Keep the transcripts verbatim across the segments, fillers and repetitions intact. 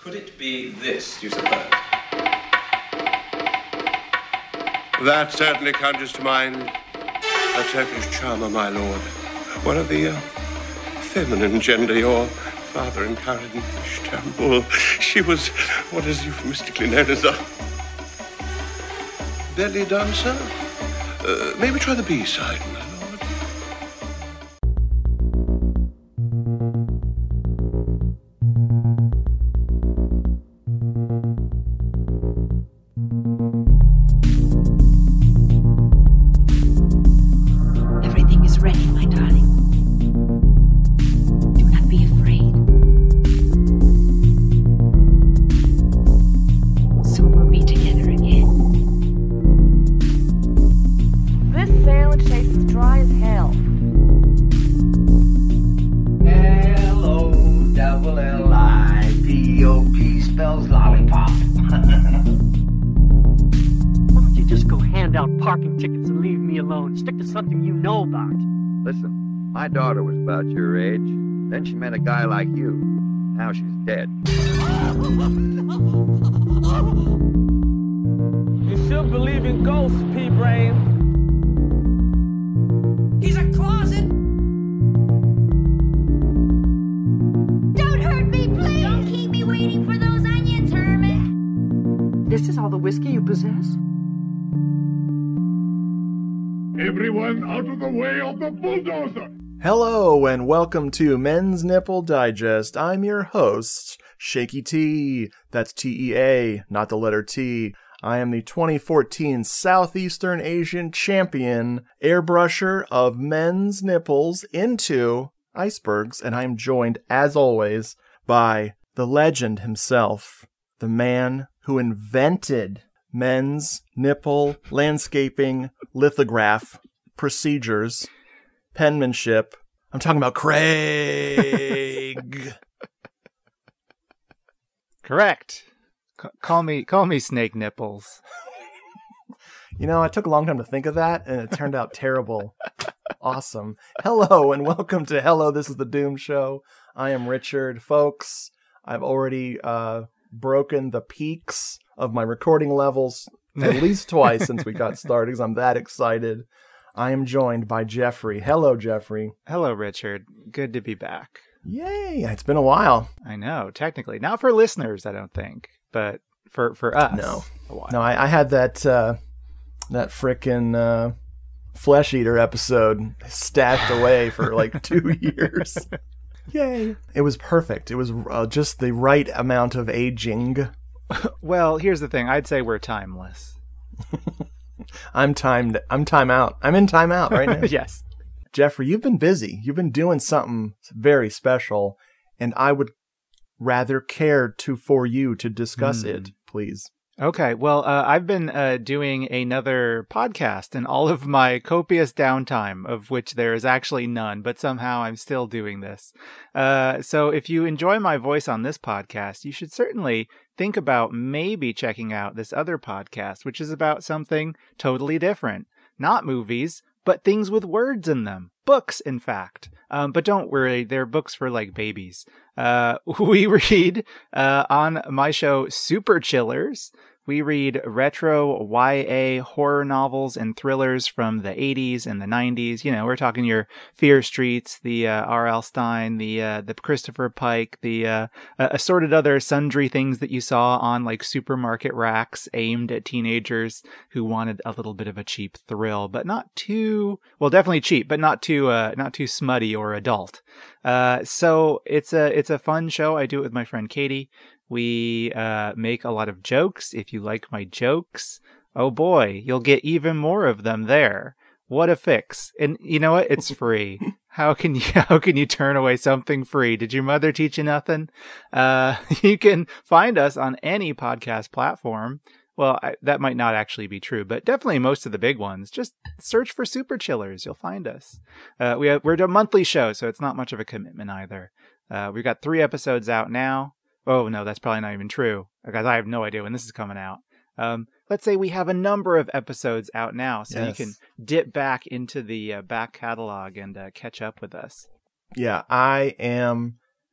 Could it be this, do you suppose? That certainly conjures to mind a Turkish charmer, my lord. One of the uh, feminine gender, your father encountered in Istanbul. She was what is euphemistically known as a belly dancer. Uh, maybe try the B-side, my lord. Everything is ready, my darling. Do not be afraid. Soon we'll be together again. This sandwich tastes dry as hell. L O double L I P O P spells lollipop. Why don't you just go hand out parking tickets and leave me alone? Stick to something you know about. Listen, my daughter was about your age. Then she met a guy like you. Now she's dead. You should believe in ghosts, P-Brain. He's a closet! Don't hurt me, please! Don't keep me waiting for those onions, Herman! This is all the whiskey you possess? Everyone out of the way of the bulldozer! Hello and welcome to Men's Nipple Digest. I'm your host, Shaky T. That's T E A, not the letter T. I am the twenty fourteen Southeastern Asian Champion airbrusher of men's nipples into icebergs, and I am joined, as always, by the legend himself, the man who invented men's nipple landscaping lithograph procedures, penmanship. I'm talking about Craig. Correct. C- call me, call me Snake Nipples. You know, I took a long time to think of that, and it turned out terrible. Awesome. Hello, and welcome to Hello, This is the Doom Show. I am Richard. Folks, I've already uh, broken the peaks of my recording levels at least twice since we got started, because I'm that excited. I am joined by Jeffrey. Hello, Jeffrey. Hello, Richard. Good to be back. Yay! It's been a while. I know, technically. Not for listeners, I don't think, but for, for us. No. A while. No, I, I had that uh, that frickin' uh, Flesh Eater episode stashed away for like two years. Yay! It was perfect. It was uh, just the right amount of aging. Well, here's the thing. I'd say we're timeless. I'm timed. I'm time out. I'm in time out right now. Yes. Jeffrey, you've been busy. You've been doing something very special, and I would rather care to for you to discuss mm. it, please. Okay. Well, uh, I've been uh, doing another podcast in all of my copious downtime, of which there is actually none, but somehow I'm still doing this. Uh, so if you enjoy my voice on this podcast, you should certainly think about maybe checking out this other podcast, which is about something totally different. Not movies, but things with words in them. Books, in fact. Um, but don't worry, they're books for, like, babies. Uh, we read, uh, on my show, Super Chillers. We read retro Y A horror novels and thrillers from the eighties and the nineties. You know, we're talking your Fear Streets, the uh, R L. Stine, the uh, the Christopher Pike, the uh, uh, assorted other sundry things that you saw on like supermarket racks aimed at teenagers who wanted a little bit of a cheap thrill, but not too well, definitely cheap, but not too uh, not too smutty or adult. Uh, so it's a it's a fun show. I do it with my friend Katie. We uh, make a lot of jokes. If you like my jokes, oh boy, you'll get even more of them there. What a fix. And you know what? It's free. How can you, how can you turn away something free? Did your mother teach you nothing? Uh, you can find us on any podcast platform. Well, I, that might not actually be true, but definitely most of the big ones. Just search for Super Chillers. You'll find us. Uh, we have, we're a monthly show, so it's not much of a commitment either. Uh, we've got three episodes out now. Oh, no, that's probably not even true, because I have no idea when this is coming out. Um, let's say we have a number of episodes out now, so yes. You can dip back into the uh, back catalog and uh, catch up with us. Yeah, I am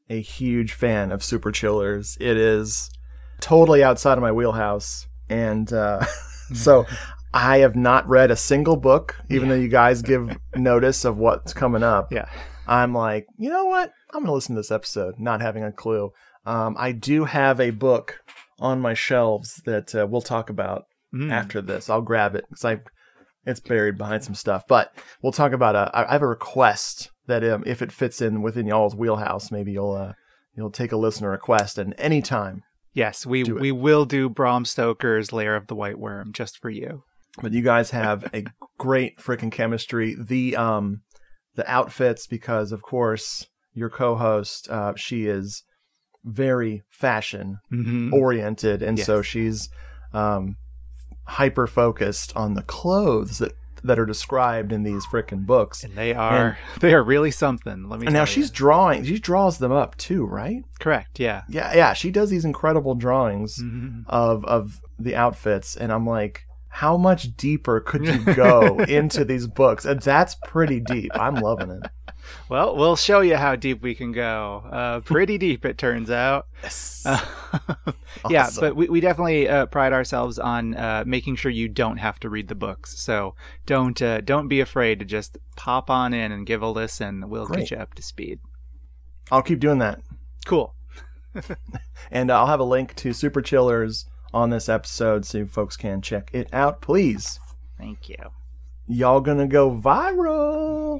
a huge fan of Super Chillers. It is totally outside of my wheelhouse. And uh, so I have not read a single book, even yeah. though you guys give notice of what's coming up. Yeah. I'm like, you know what? I'm going to listen to this episode, not having a clue. Um, I do have a book on my shelves that uh, we'll talk about mm. after this. I'll grab it because I it's buried behind some stuff. But we'll talk about a. I have a request that um, if it fits in within y'all's wheelhouse, maybe you'll uh, you'll take a listener request and anytime. Yes, we we will do Bram Stoker's Lair of the White Worm just for you. But you guys have a great freaking chemistry. The um the outfits, because of course your co-host, uh, she is very fashion mm-hmm. oriented, and yes. so she's um hyper focused on the clothes that that are described in these freaking books, and they are and, they are really something. Let me. And tell now you. she's drawing. She draws them up too, right? Correct. Yeah. Yeah. Yeah. She does these incredible drawings mm-hmm. of of the outfits, and I'm like, how much deeper could you go into these books? And that's pretty deep. I'm loving it. Well, we'll show you how deep we can go. Uh, pretty deep, it turns out. Yes. Uh, yeah, awesome. but we, we definitely uh, pride ourselves on uh, making sure you don't have to read the books. So don't uh, don't be afraid to just pop on in and give a listen. We'll Great. get you up to speed. I'll keep doing that. Cool. And uh, I'll have a link to Super Chillers on this episode so folks can check it out, please. Thank you. Y'all gonna go viral.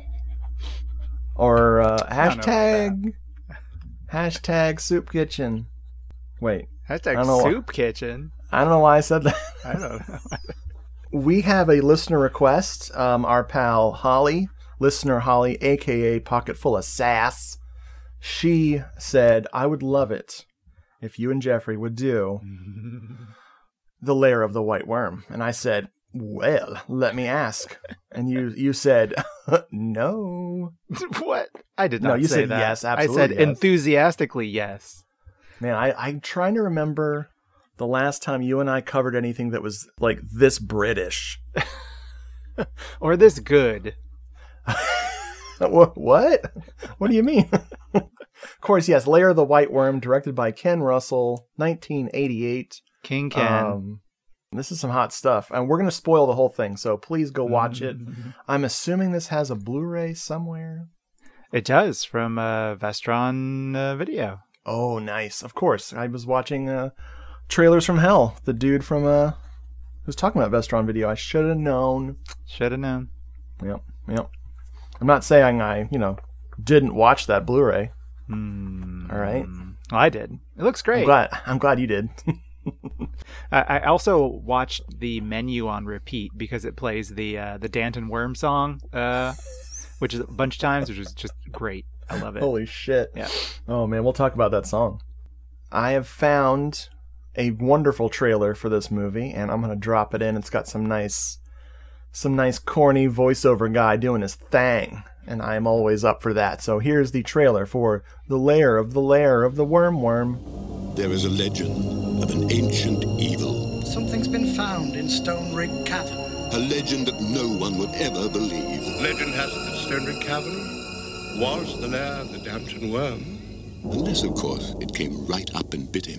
Or uh, hashtag hashtag soup kitchen. Wait. Hashtag soup why. kitchen. I don't know why I said that. I don't know. We have a listener request. Um, our pal Holly, listener Holly, aka Pocket Full of Sass. She said, I would love it if you and Jeffrey would do The Lair of the White Worm. And I said, well, let me ask. And you you said, no. What? I did not no, you say said that. yes, absolutely. I said yes. enthusiastically yes. Man, I, I'm trying to remember the last time you and I covered anything that was like this British. Or this good. What? What do you mean? Of course, yes, Lair of the White Worm, directed by Ken Russell, nineteen eighty-eight. King Ken. Um, this is some hot stuff, and we're going to spoil the whole thing, so please go watch it. I'm assuming this has a Blu-ray somewhere. It does, from uh, Vestron uh, Video. Oh, nice. Of course. I was watching uh, Trailers from Hell. The dude from uh, who's talking about Vestron Video. I should have known. Should have known. Yep, yep. I'm not saying I, you know, didn't watch that Blu-ray. Mm. All right. Well, I did. It looks great. I'm glad, I'm glad you did. I also watched the menu on repeat because it plays the uh, the Danton Worm song, uh, which is a bunch of times, which is just great. I love it. Holy shit. Yeah. Oh, man, we'll talk about that song. I have found a wonderful trailer for this movie, and I'm going to drop it in. It's got some nice, some nice corny voiceover guy doing his thing, and I'm always up for that. So here's the trailer for The Lair of the Lair of the Worm Worm. There is a legend of an ancient evil. Something's been found in Stone Rig Cavern. A legend that no one would ever believe. Legend has it that Stone Rig Cavern was the lair of the Danton Worm. Unless, of course, it came right up and bit him.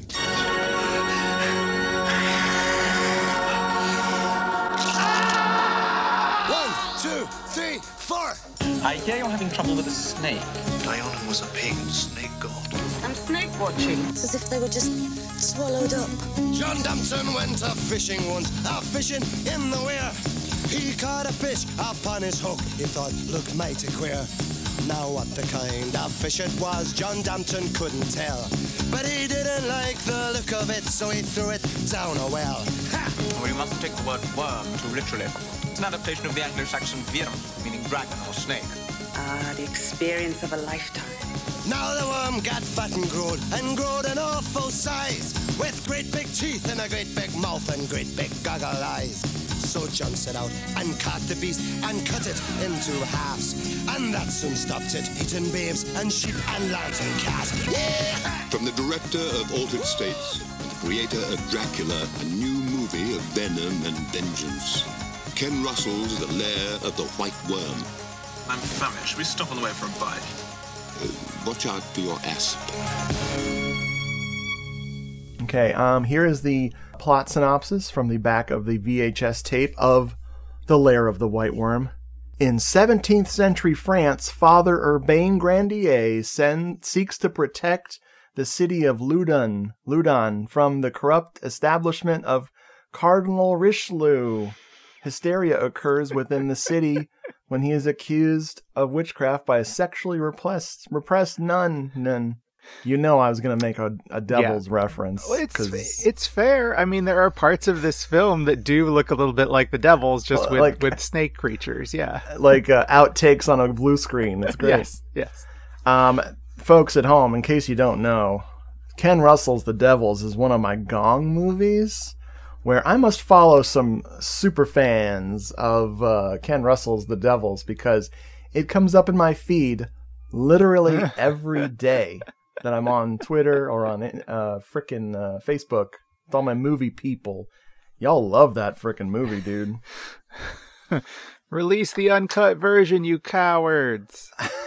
One, two, three, four. I hear you're having trouble with a snake. Dionan was a pagan snake god. I'm snake watching. It's as if they were just swallowed up. John Dampton went a fishing once, a fishing in the weir. He caught a fish upon his hook, he thought looked mighty queer. Now what the kind of fish it was, John Dampton couldn't tell. But he didn't like the look of it, so he threw it down a well. Ha! Well, you mustn't take the word worm too literally. It's an adaptation of the Anglo-Saxon virm, meaning dragon or snake. Ah, the experience of a lifetime. Now the worm got fat and growed, and growed an awful size, with great big teeth and a great big mouth and great big goggle eyes. So John set out and caught the beast and cut it into halves, and that soon stopped it eating babes and sheep and lambs and calves. Yeah! From the director of Altered States and the creator of Dracula, a new movie of venom and vengeance, Ken Russell's The Lair of the White Worm. I'm famished. We stop on the way for a bite. Uh, watch out for your asp. Okay, um, here is the plot synopsis from the back of the V H S tape of The Lair of the White Worm. In seventeenth century France, Father Urbain Grandier send, seeks to protect the city of Loudun, Loudun from the corrupt establishment of Cardinal Richelieu. Hysteria occurs within the city when he is accused of witchcraft by a sexually repressed, repressed nun. nun. You know I was going to make a, a devil's yeah. reference. Well, it's, it's fair. I mean, there are parts of this film that do look a little bit like the devil's, just with, like, with snake creatures, yeah. Like uh, outtakes on a blue screen. It's great. Yes, yes. Um, folks at home, in case you don't know, Ken Russell's The Devils is one of my Gong movies, where I must follow some super fans of uh, Ken Russell's The Devils because it comes up in my feed literally every day that I'm on Twitter or on uh, frickin' uh, Facebook with all my movie people. Y'all love that frickin' movie, dude. Release the uncut version, you cowards.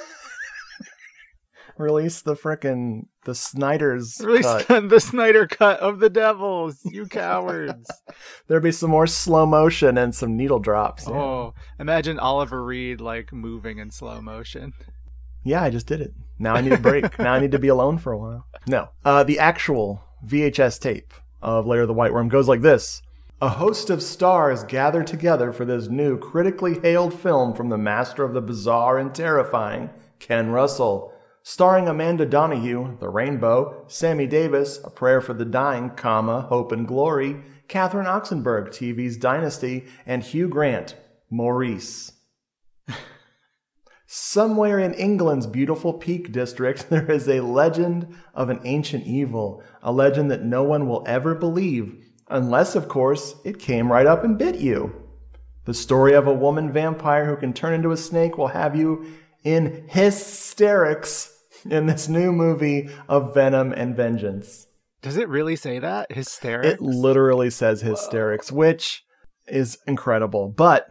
Release the frickin' the Snyder's Release cut. the Snyder cut of The Devils, you cowards. There'll be some more slow motion and some needle drops. Yeah. Oh, imagine Oliver Reed like moving in slow motion. Yeah, I just did it. Now I need a break. Now I need to be alone for a while. No. Uh, the actual V H S tape of Lair of the White Worm goes like this. A host of stars gather together for this new critically hailed film from the master of the bizarre and terrifying, Ken Russell. Starring Amanda Donahue, The Rainbow, Sammy Davis, A Prayer for the Dying, comma, Hope and Glory, Catherine Oxenberg, T V's Dynasty, and Hugh Grant, Maurice. Somewhere in England's beautiful Peak District, there is a legend of an ancient evil, a legend that no one will ever believe, unless, of course, it came right up and bit you. The story of a woman vampire who can turn into a snake will have you in hysterics in this new movie of Venom and Vengeance. Does it really say that? Hysterics? It literally says hysterics, Whoa. Which is incredible. But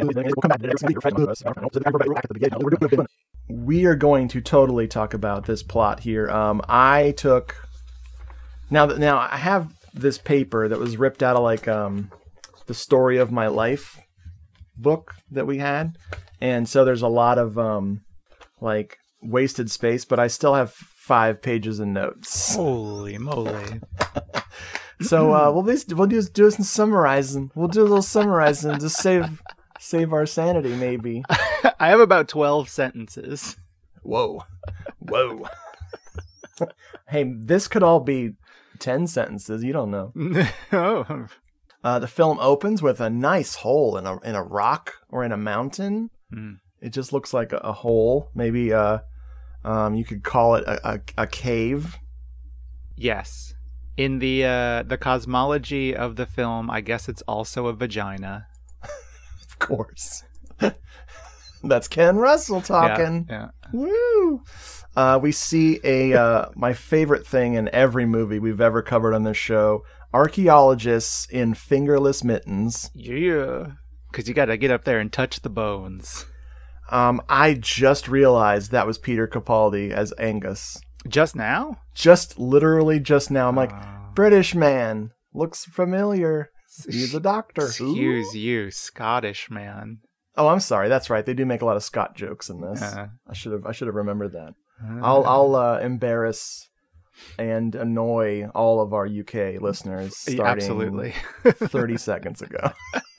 we are going to totally talk about this plot here. Um, I took now that now I have this paper that was ripped out of like um, the Story of My Life book that we had, and so there's a lot of um, like wasted space, but I still have five pages of notes. Holy moly! So uh, we'll just we'll just do some summarizing. We'll do a little summarizing to save save our sanity, maybe. I have about twelve sentences. Whoa, whoa. Hey, this could all be ten sentences. You don't know. Oh. Uh, the film opens with a nice hole in a in a rock or in a mountain. Mm. It just looks like a, a hole. Maybe uh, um, you could call it a, a, a cave. Yes. In the uh, the cosmology of the film, I guess it's also a vagina. Of course. That's Ken Russell talking. Yeah. yeah. Woo! Uh, we see a uh, my favorite thing in every movie we've ever covered on this show: archaeologists in fingerless mittens. Yeah, because you got to get up there and touch the bones. Um, I just realized that was Peter Capaldi as Angus. Just now? Just literally just now. I'm like, uh, British man, looks familiar. He's a doctor. Excuse Ooh. you, Scottish man. Oh, I'm sorry. That's right. They do make a lot of Scott jokes in this. Uh, I should have. I should have remembered that. Uh, I'll. I'll uh, embarrass and annoy all of our U K listeners starting absolutely thirty seconds ago.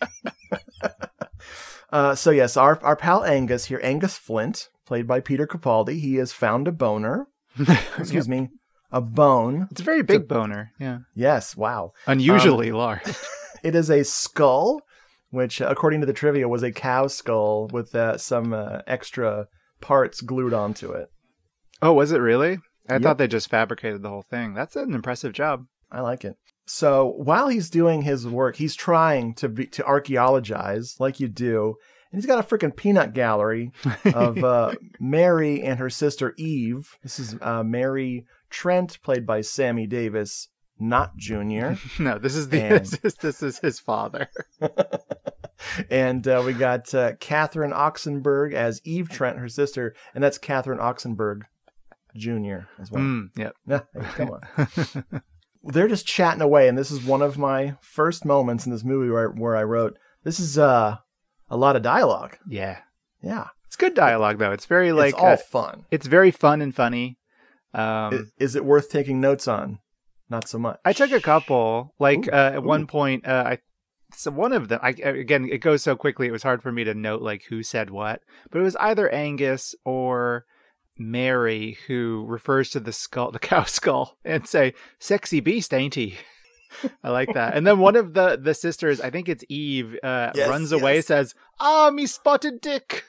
uh, so yes, our our pal Angus here, Angus Flint, played by Peter Capaldi. He has found a boner. Excuse me, a bone. It's a very big it's a, boner. Yeah. Yes. Wow. Unusually um, large. It is a skull, which, according to the trivia, was a cow skull with uh, some uh, extra parts glued onto it. Oh, was it really? I yep. thought they just fabricated the whole thing. That's an impressive job. I like it. So while he's doing his work, he's trying to be, to archaeologize like you do. And he's got a freaking peanut gallery of uh, Mary and her sister Eve. This is uh, Mary Trent, played by Sammy Davis, not Junior No, this is the and... this, is, this is his father. And uh, we got uh, Catherine Oxenberg as Eve Trent, her sister, and that's Catherine Oxenberg, Junior as well. Mm, yep. Yeah, hey, come on. They're just chatting away, and this is one of my first moments in this movie where I, where I wrote, this is uh, a lot of dialogue. Yeah. Yeah. It's good dialogue, though. It's very, like... It's all uh, fun. It's very fun and funny. Um, is, is it worth taking notes on? Not so much. I took a couple. Like, Ooh, uh, at ooh. one point, uh, I so one of them, I, again, it goes so quickly, it was hard for me to note, like, who said what. But it was either Angus or Mary who refers to the skull, the cow skull, and say, sexy beast, ain't he? I like that. And then one of the, the sisters, I think it's Eve, uh, Yes, runs away, yes. says, ah, me spotted dick.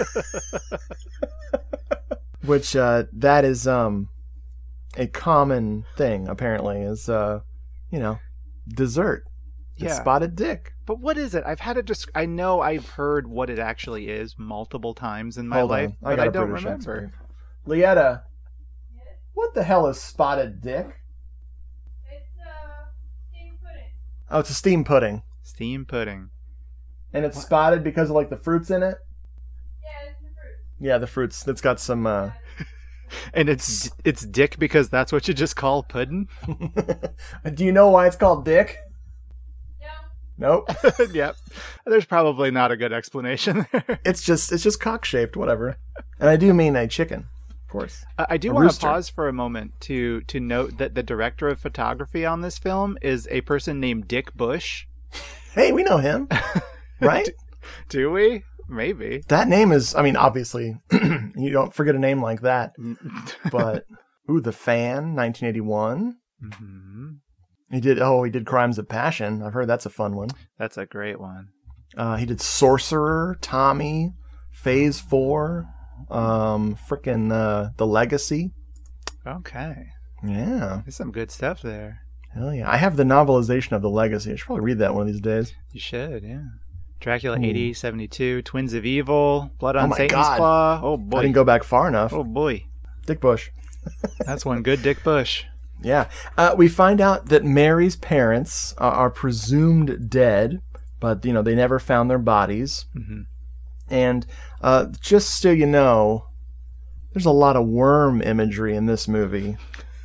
Which, uh, that is, um, a common thing, apparently, is, uh, you know, dessert. It's Yeah. spotted dick. But what is it? I've had it just, I know I've heard what it actually is multiple times in my Hold life, on. but got I a don't British remember. accent. Lietta, what the hell is spotted dick? It's uh, steamed pudding. Oh, it's a steam pudding. Steam pudding. And it's spotted because of, like, the fruits in it? Yeah, it's the fruit. Yeah, the fruits. It's got some, uh... And it's it's dick because that's what you just call pudding? Do you know why it's called dick? No. Nope. Yep. There's probably not a good explanation there. It's just it's just cock-shaped, whatever. And I do mean a chicken, of course. Uh, I do A want to rooster. pause for a moment to to note that the director of photography on this film is a person named Dick Bush. Hey, we know him, right? do, do we? Maybe. That name is, I mean, obviously, you don't forget a name like that. But, ooh, The Fan, nineteen eighty-one. Mm-hmm. He did, oh, he did Crimes of Passion. I've heard that's a fun one. That's a great one. Uh, he did Sorcerer, Tommy, Phase four, um, frickin' uh, The Legacy. Okay. Yeah. There's some good stuff there. Hell yeah. I have the novelization of The Legacy. I should probably read that one of these days. You should, yeah. Dracula Ooh. eighty seventy-two, Twins of Evil, Blood on Oh my Satan's God. Claw. Oh boy. I didn't go back far enough. Oh boy. Dick Bush. That's one good Dick Bush. Yeah. Uh, we find out that Mary's parents uh, are presumed dead, but, you know, they never found their bodies. Mm-hmm. And uh, just so you know, there's a lot of worm imagery in this movie.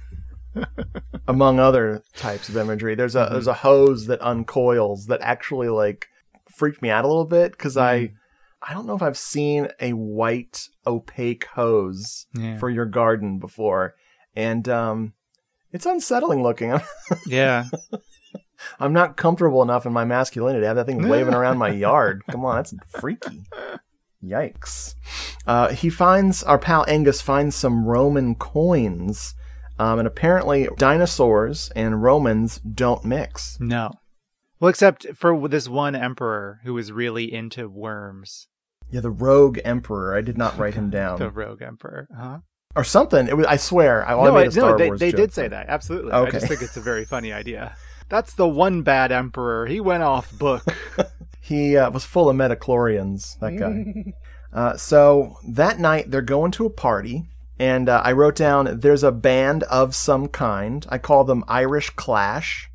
Among other types of imagery. There's a, mm-hmm. there's a hose that uncoils that actually, like, freaked me out a little bit because mm-hmm. I I don't know if I've seen a white opaque hose yeah. for your garden before, and um, it's unsettling looking. Yeah, I'm not comfortable enough in my masculinity to have that thing waving around my yard. Come on, that's freaky. Yikes! Uh, he finds our pal Angus finds some Roman coins, um, and apparently dinosaurs and Romans don't mix. No. Well, except for this one emperor who was really into worms. Yeah, the rogue emperor. I did not write him down. The rogue emperor, huh? Or something. It was. I swear. I no, made I, a Star no, they, Wars they joke. did say that. Absolutely. Okay. I just think it's a very funny idea. That's the one bad emperor. He went off book. He uh, was full of metachlorians, that guy. uh, so that night, they're going to a party. And uh, I wrote down, there's a band of some kind. I call them Irish Clash.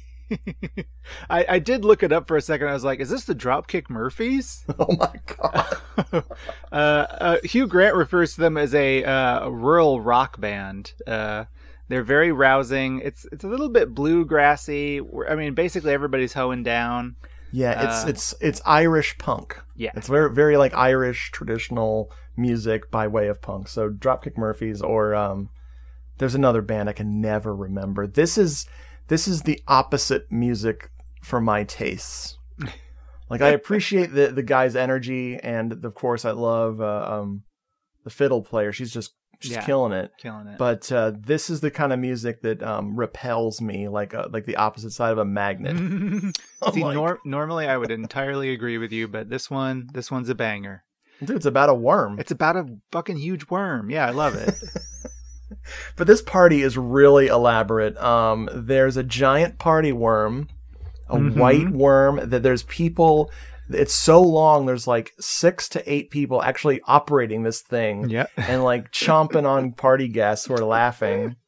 I, I did look it up for a second. I was like, is this the Dropkick Murphys? Oh my God. uh, uh, Hugh Grant refers to them as a uh, rural rock band. Uh, they're very rousing. It's it's a little bit bluegrassy. I mean, basically everybody's hoeing down. Yeah, it's uh, it's it's Irish punk. Yeah. It's very very like Irish traditional music by way of punk. So Dropkick Murphys, or um there's another band I can never remember. This is This is the opposite music for my tastes. Like, I appreciate the the guy's energy, and of course, I love uh, um, the fiddle player. She's just she's yeah, killing it. Killing it. But uh, this is the kind of music that um, repels me, like a, like the opposite side of a magnet. See, like, nor- normally I would entirely agree with you, but this one, this one's a banger. Dude, it's about a worm. It's about a fucking huge worm. Yeah, I love it. But this party is really elaborate. Um, there's a giant party worm, a mm-hmm. white worm, that there's people. It's so long. There's like six to eight people actually operating this thing. Yeah. And like chomping on party guests who are laughing.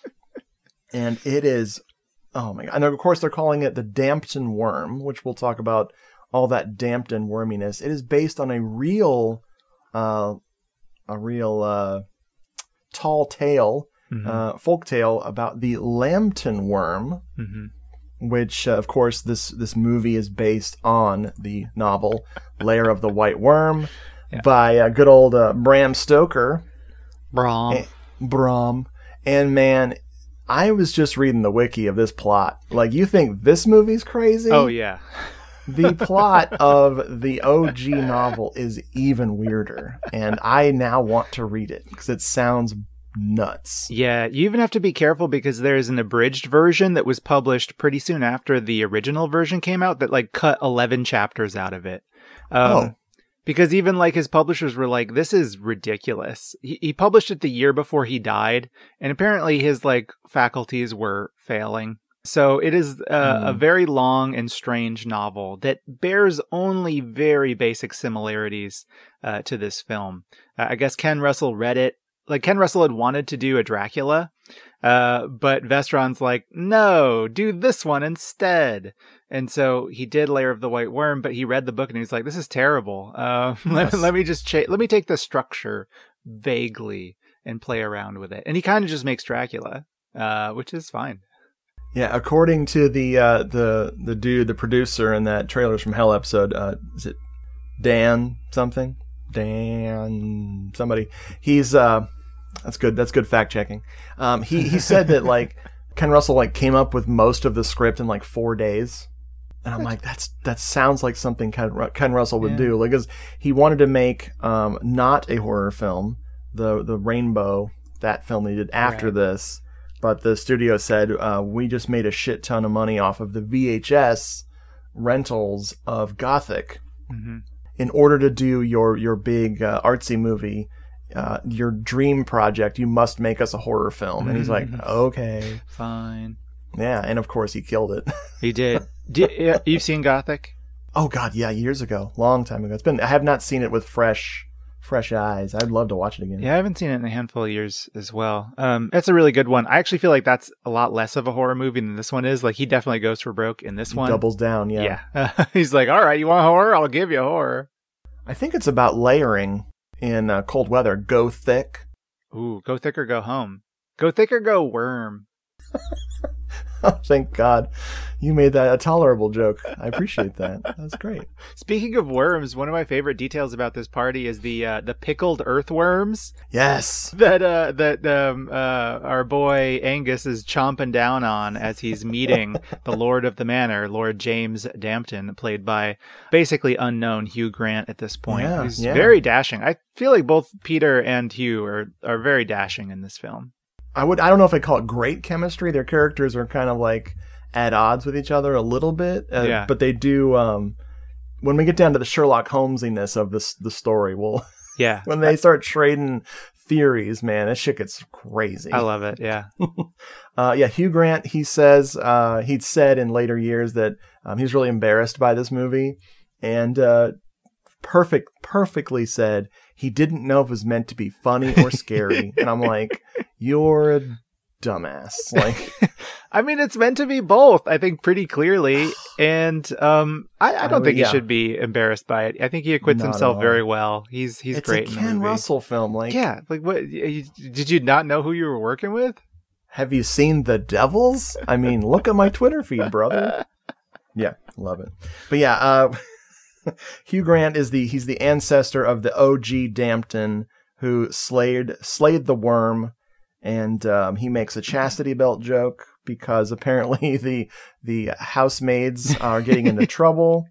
And it is, oh my God. And of course they're calling it the Dampton worm, which we'll talk about all that Dampton worminess. It is based on a real, uh, a real, uh, tall tale, mm-hmm. uh, folk tale about the Lambton worm, mm-hmm. which, uh, of course, this, this movie is based on the novel Lair of the White Worm yeah. by uh, good old uh, Bram Stoker. Bram. And, Bram. And man, I was just reading the wiki of this plot. Like, you think this movie's crazy? Oh, yeah. The plot of the O G novel is even weirder, and I now want to read it because it sounds nuts. Yeah, you even have to be careful because there's an abridged version that was published pretty soon after the original version came out that like cut eleven chapters out of it. Um, oh. Because even like his publishers were like, this is ridiculous. He, he published it the year before he died, and apparently his like faculties were failing. So it is uh, mm. a very long and strange novel that bears only very basic similarities uh, to this film. Uh, I guess Ken Russell read it. Like Ken Russell had wanted to do a Dracula, uh, but Vestron's like, no, do this one instead. And so he did Lair of the White Worm, but he read the book and he was like, this is terrible. Uh, yes. let, let me just cha- let me take the structure vaguely and play around with it. And he kind of just makes Dracula, uh, which is fine. Yeah, according to the uh, the the dude, the producer in that Trailers from Hell episode, uh, is it Dan something? Dan somebody. He's uh, that's good. That's good fact checking. Um, he he said that like Ken Russell like came up with most of the script in like four days, and I'm like, that's that sounds like something Ken, Ken Russell would yeah. do. Like, because he wanted to make um not a horror film, the the Rainbow, that film they did after right. this. But the studio said, uh, we just made a shit ton of money off of the V H S rentals of Gothic. Mm-hmm. In order to do your, your big uh, artsy movie, uh, your dream project, you must make us a horror film. Mm-hmm. And he's like, okay. Fine. Yeah, and of course he killed it. He did. did yeah, you've seen Gothic? Oh, God, yeah, years ago. Long time ago. It's been. I have not seen it with fresh... fresh eyes. I'd love to watch it again. Yeah, I haven't seen it in a handful of years as well. Um, it's a really good one. I actually feel like that's a lot less of a horror movie than this one is. Like, he definitely goes for broke in this he one. Doubles down, yeah. Yeah. He's like, all right, you want horror? I'll give you horror. I think it's about layering in uh, cold weather. Go thick. Ooh, go thick or go home. Go thick or go worm. Oh, thank God. You made that a tolerable joke. I appreciate that. That's great. Speaking of worms, one of my favorite details about this party is the uh, the pickled earthworms. Yes. That uh that um uh our boy Angus is chomping down on as he's meeting the Lord of the Manor, Lord James Dampton, played by basically unknown Hugh Grant at this point. Yeah, He's yeah. very dashing. I feel like both Peter and Hugh are are very dashing in this film. I would. I don't know if I call it great chemistry. Their characters are kind of like at odds with each other a little bit. Uh, yeah. But they do. Um, when we get down to the Sherlock Holmesiness of this the story, well, yeah. when they start trading theories, man, this shit gets crazy. I love it. Yeah. uh, yeah. Hugh Grant. He says uh, he'd said in later years that um, he's really embarrassed by this movie, and uh, perfect, perfectly said he didn't know if it was meant to be funny or scary. And I'm like, you're a dumbass. Like, I mean, it's meant to be both, I think, pretty clearly. And um, I, I don't I, think yeah. he should be embarrassed by it. I think he acquits Not himself at all. very well. He's he's it's great a in Ken the movie. Russell film. Like, yeah, like what? Did you not know who you were working with? Have you seen The Devils? I mean, look at my Twitter feed, brother. Yeah, love it. But yeah, uh, Hugh Grant is the he's the ancestor of the O G Dampton who slayed slayed the worm, and um, he makes a chastity belt joke because apparently the the housemaids are getting into trouble.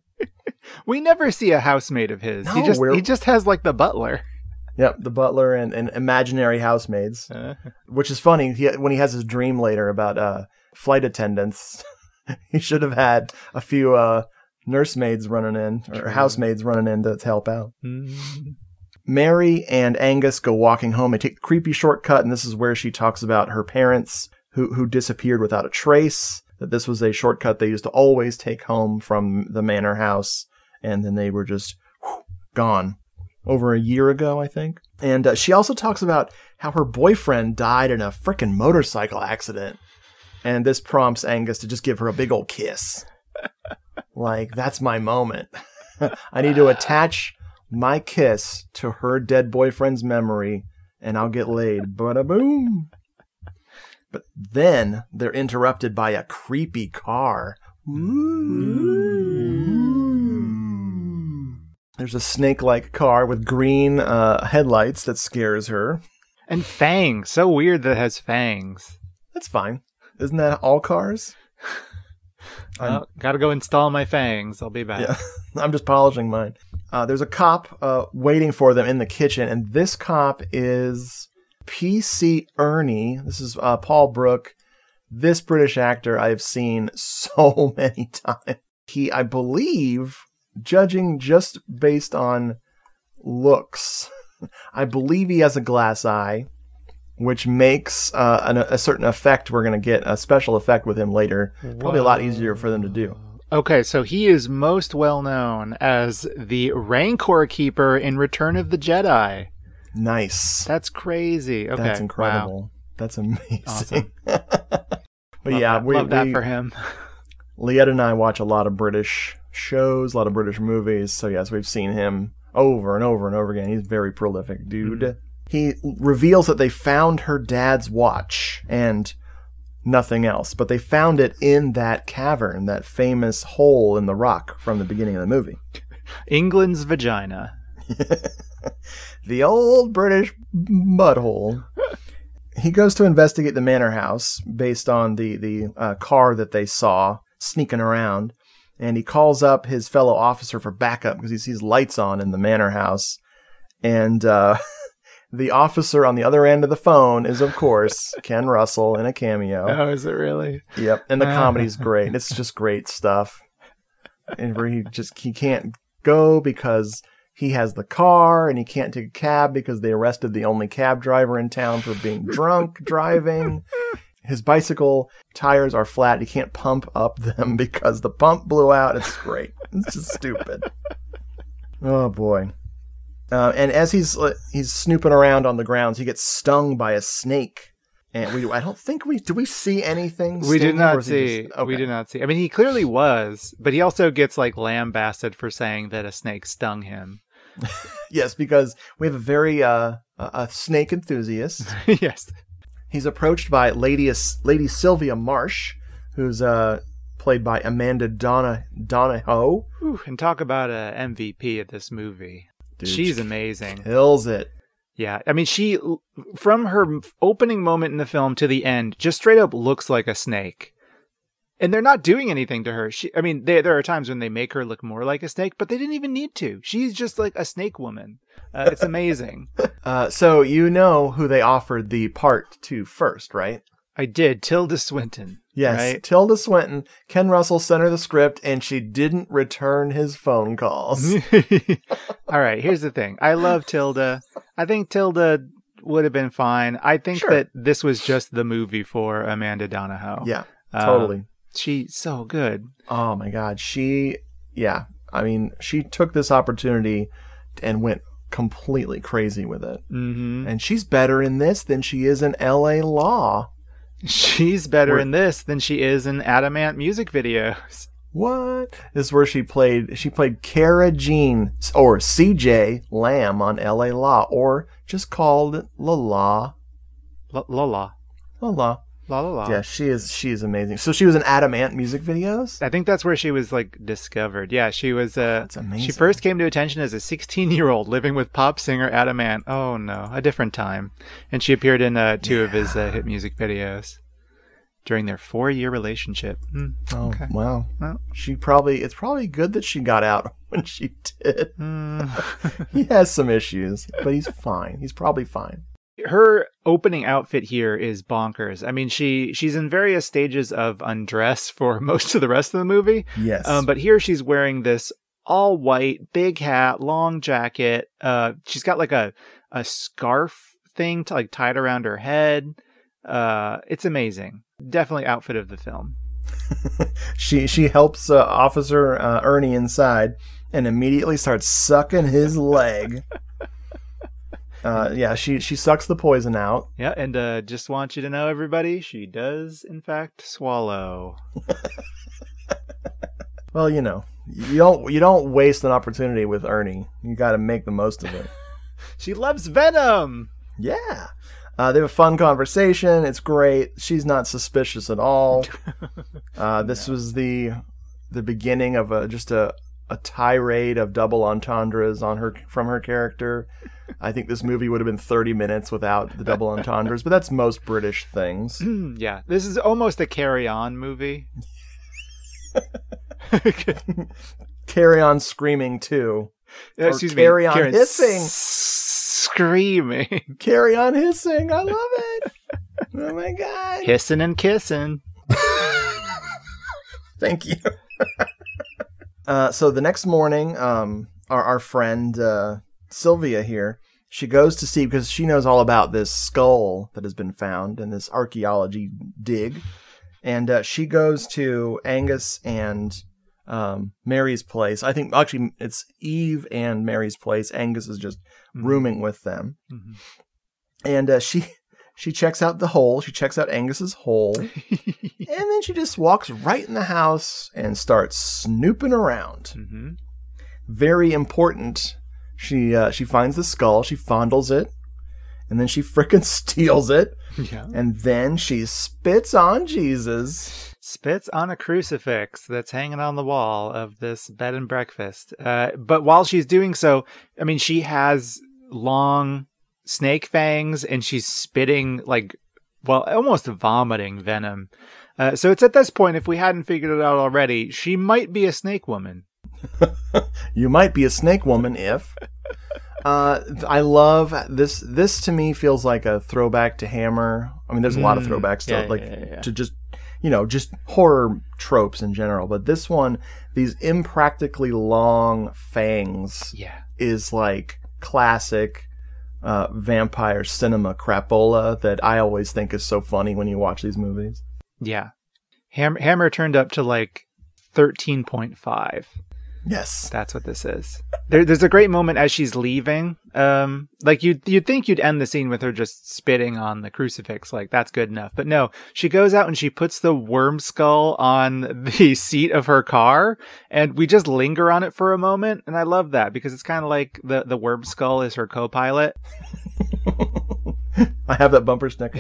We never see a housemaid of his. No, he just we're- he just has like the butler. Yep, the butler and, and imaginary housemaids, Uh. which is funny. He, when he has his dream later about uh, flight attendants, he should have had a few uh, nursemaids running in or True. housemaids running in to, to help out. Mm. Mary and Angus go walking home. They take a creepy shortcut, and this is where she talks about her parents who, who disappeared without a trace, that this was a shortcut they used to always take home from the manor house, and then they were just whew, gone. Over a year ago, I think. And uh, she also talks about how her boyfriend died in a frickin' motorcycle accident. And this prompts Angus to just give her a big old kiss. Like, that's my moment. I need to attach my kiss to her dead boyfriend's memory and I'll get laid. Bada boom. But then they're interrupted by a creepy car. Ooh. There's a snake-like car with green uh, headlights that scares her. And fangs. So weird that it has fangs. That's fine. Isn't that all cars? Well, gotta go install my fangs. I'll be back. Yeah, I'm just polishing mine. Uh, there's a cop uh, waiting for them in the kitchen, and this cop is P C Ernie. This is uh, Paul Brook. This British actor I have seen so many times. He, I believe, judging just based on looks, I believe he has a glass eye, which makes uh, an, a certain effect. We're going to get a special effect with him later. Probably a lot easier for them to do. Okay, so he is most well known as the Rancor Keeper in Return of the Jedi. Nice. That's crazy. Okay, that's incredible. Wow. That's amazing. Awesome. But love yeah, that, we love that we, for him. Liette and I watch a lot of British shows, a lot of British movies. So yes, we've seen him over and over and over again. He's a very prolific dude. Mm-hmm. He reveals that they found her dad's watch and nothing else, but they found it in that cavern, that famous hole in the rock from the beginning of the movie. England's vagina. The old British mud hole. He goes to investigate the manor house based on the, the uh, car that they saw sneaking around, and he calls up his fellow officer for backup because he sees lights on in the manor house, and uh the officer on the other end of the phone is, of course, Ken Russell in a cameo. Oh, is it really? Yep. And the comedy's great. It's just great stuff. And where he just he can't go because he has the car, and he can't take a cab because they arrested the only cab driver in town for being drunk driving. His bicycle tires are flat. He can't pump up them because the pump blew out. It's great. It's just stupid. Oh, boy. Uh, and as he's uh, he's snooping around on the grounds, he gets stung by a snake. And we I don't think we do we see anything. We did not see. Just, okay. We did not see. I mean, he clearly was, but he also gets like lambasted for saying that a snake stung him. Yes, because we have a very uh, a snake enthusiast. Yes, he's approached by Lady Lady Sylvia Marsh, who's uh. played by Amanda Donna Donahoe. Ooh, and talk about a M V P of this movie. Dude, she's amazing. Kills it. Yeah, I mean, she, from her opening moment in the film to the end, just straight up looks like a snake. And they're not doing anything to her. She, I mean, they, there are times when they make her look more like a snake, but they didn't even need to. She's just like a snake woman. Uh, it's amazing. uh, so you know who they offered the part to first, right? I did. Tilda Swinton. Yes, right? Tilda Swinton. Ken Russell sent her the script, and she didn't return his phone calls. All right, here's the thing. I love Tilda. I think Tilda would have been fine. I think sure. that this was just the movie for Amanda Donahoe. Yeah, totally. Um, she's so good. Oh, my God. She, yeah. I mean, she took this opportunity and went completely crazy with it. Mm-hmm. And she's better in this than she is in L A Law. She's better where, in this than she is in Adamant music videos. What? This is where she played, she played Cara Jean, or C J Lamb on L A Law, or just called La La. La La. La La. La La La. Yeah, she is, she is amazing. So she was in Adamant music videos? I think that's where she was, like, discovered. Yeah, she was, uh, that's amazing. She first came to attention as a sixteen-year-old living with pop singer Adamant. Oh, no, a different time. And she appeared in uh, two yeah. of his uh, hit music videos during their four-year relationship. Mm, oh, okay. wow. Well, she probably, it's probably good that she got out when she did. Mm. He has some issues, but he's fine. He's probably fine. Her opening outfit here is bonkers. I mean, she she's in various stages of undress for most of the rest of the movie. Yes. Um, but here she's wearing this all white, big hat, long jacket. Uh, she's got like a, a scarf thing to, like tied around her head. Uh, it's amazing. Definitely outfit of the film. she she helps uh, Officer uh, Ernie inside and immediately starts sucking his leg. Uh, yeah, she she sucks the poison out. Yeah, and uh, just want you to know, everybody, she does in fact swallow. Well, you know, you don't you don't waste an opportunity with Ernie. You got to make the most of it. She loves venom. Yeah. Uh, they have a fun conversation. It's great. She's not suspicious at all. Uh, this no. was the the beginning of a just a, a tirade of double entendres on her from her character. I think this movie would have been thirty minutes without the double entendres, but that's most British things. Yeah, this is almost a Carry On movie. Carry On Screaming too. Uh, excuse carry me. On Karen, Hissing. S- screaming. Carry On Hissing. I love it. Oh my God. Hissing and kissing. Thank you. uh, so the next morning, um, our, our friend uh, Sylvia here, she goes to see, because she knows all about this skull that has been found in this archaeology dig. And uh, she goes to Angus and um, Mary's place. I think actually it's Eve and Mary's place. Angus is just mm-hmm. rooming with them. Mm-hmm. And uh, she she checks out the hole. She checks out Angus's hole. And then she just walks right in the house and starts snooping around. Mm-hmm. Very important. She uh, she finds the skull. She fondles it. And then she frickin' steals it. Yeah. And then she spits on Jesus. Spits on a crucifix that's hanging on the wall of this bed and breakfast. Uh, but while she's doing so, I mean, she has long snake fangs and she's spitting, like, well, almost vomiting venom. Uh, so it's at this point, if we hadn't figured it out already, she might be a snake woman. You might be a snake woman if... Uh, I love this. This to me feels like a throwback to Hammer. I mean, there's a lot of throwbacks to yeah, like yeah, yeah. to just, you know, just horror tropes in general. But this one, these impractically long fangs, yeah. is like classic uh, vampire cinema crapola that I always think is so funny when you watch these movies. Yeah, Ham- Hammer turned up to like thirteen point five. Yes, that's what this is. There, there's a great moment as she's leaving. Um, like you, you'd think you'd end the scene with her just spitting on the crucifix, like that's good enough. But no, she goes out and she puts the worm skull on the seat of her car, and we just linger on it for a moment. And I love that because it's kind of like the the worm skull is her co-pilot. I have that bumper sticker.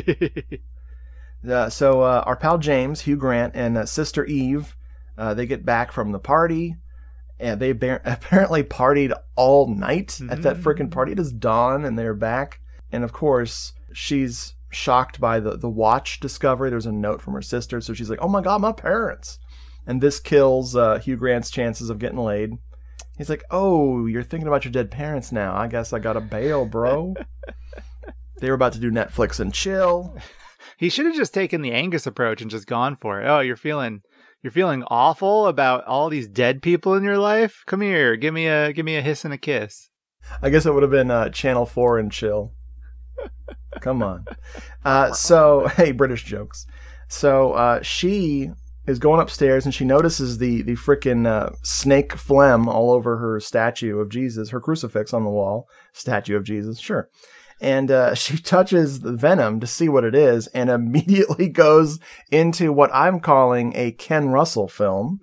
uh, so uh, our pal James, Hugh Grant, and uh, Sister Eve, uh, they get back from the party. And they bar- apparently partied all night mm-hmm. at that freaking party. It is dawn and they're back. And of course, she's shocked by the, the watch discovery. There's a note from her sister. So she's like, oh my God, my parents. And this kills uh, Hugh Grant's chances of getting laid. He's like, oh, you're thinking about your dead parents now. I guess I got to bail, bro. They were about to do Netflix and chill. He should have just taken the Angus approach and just gone for it. Oh, you're feeling... You're feeling awful about all these dead people in your life? Come here, give me a give me a hiss and a kiss. I guess it would have been uh, Channel four and chill. Come on. Uh, so, hey, British jokes. So uh, she is going upstairs and she notices the the frickin' uh, snake phlegm all over her statue of Jesus, her crucifix on the wall. Statue of Jesus, sure. And uh, she touches the venom to see what it is and immediately goes into what I'm calling a Ken Russell film.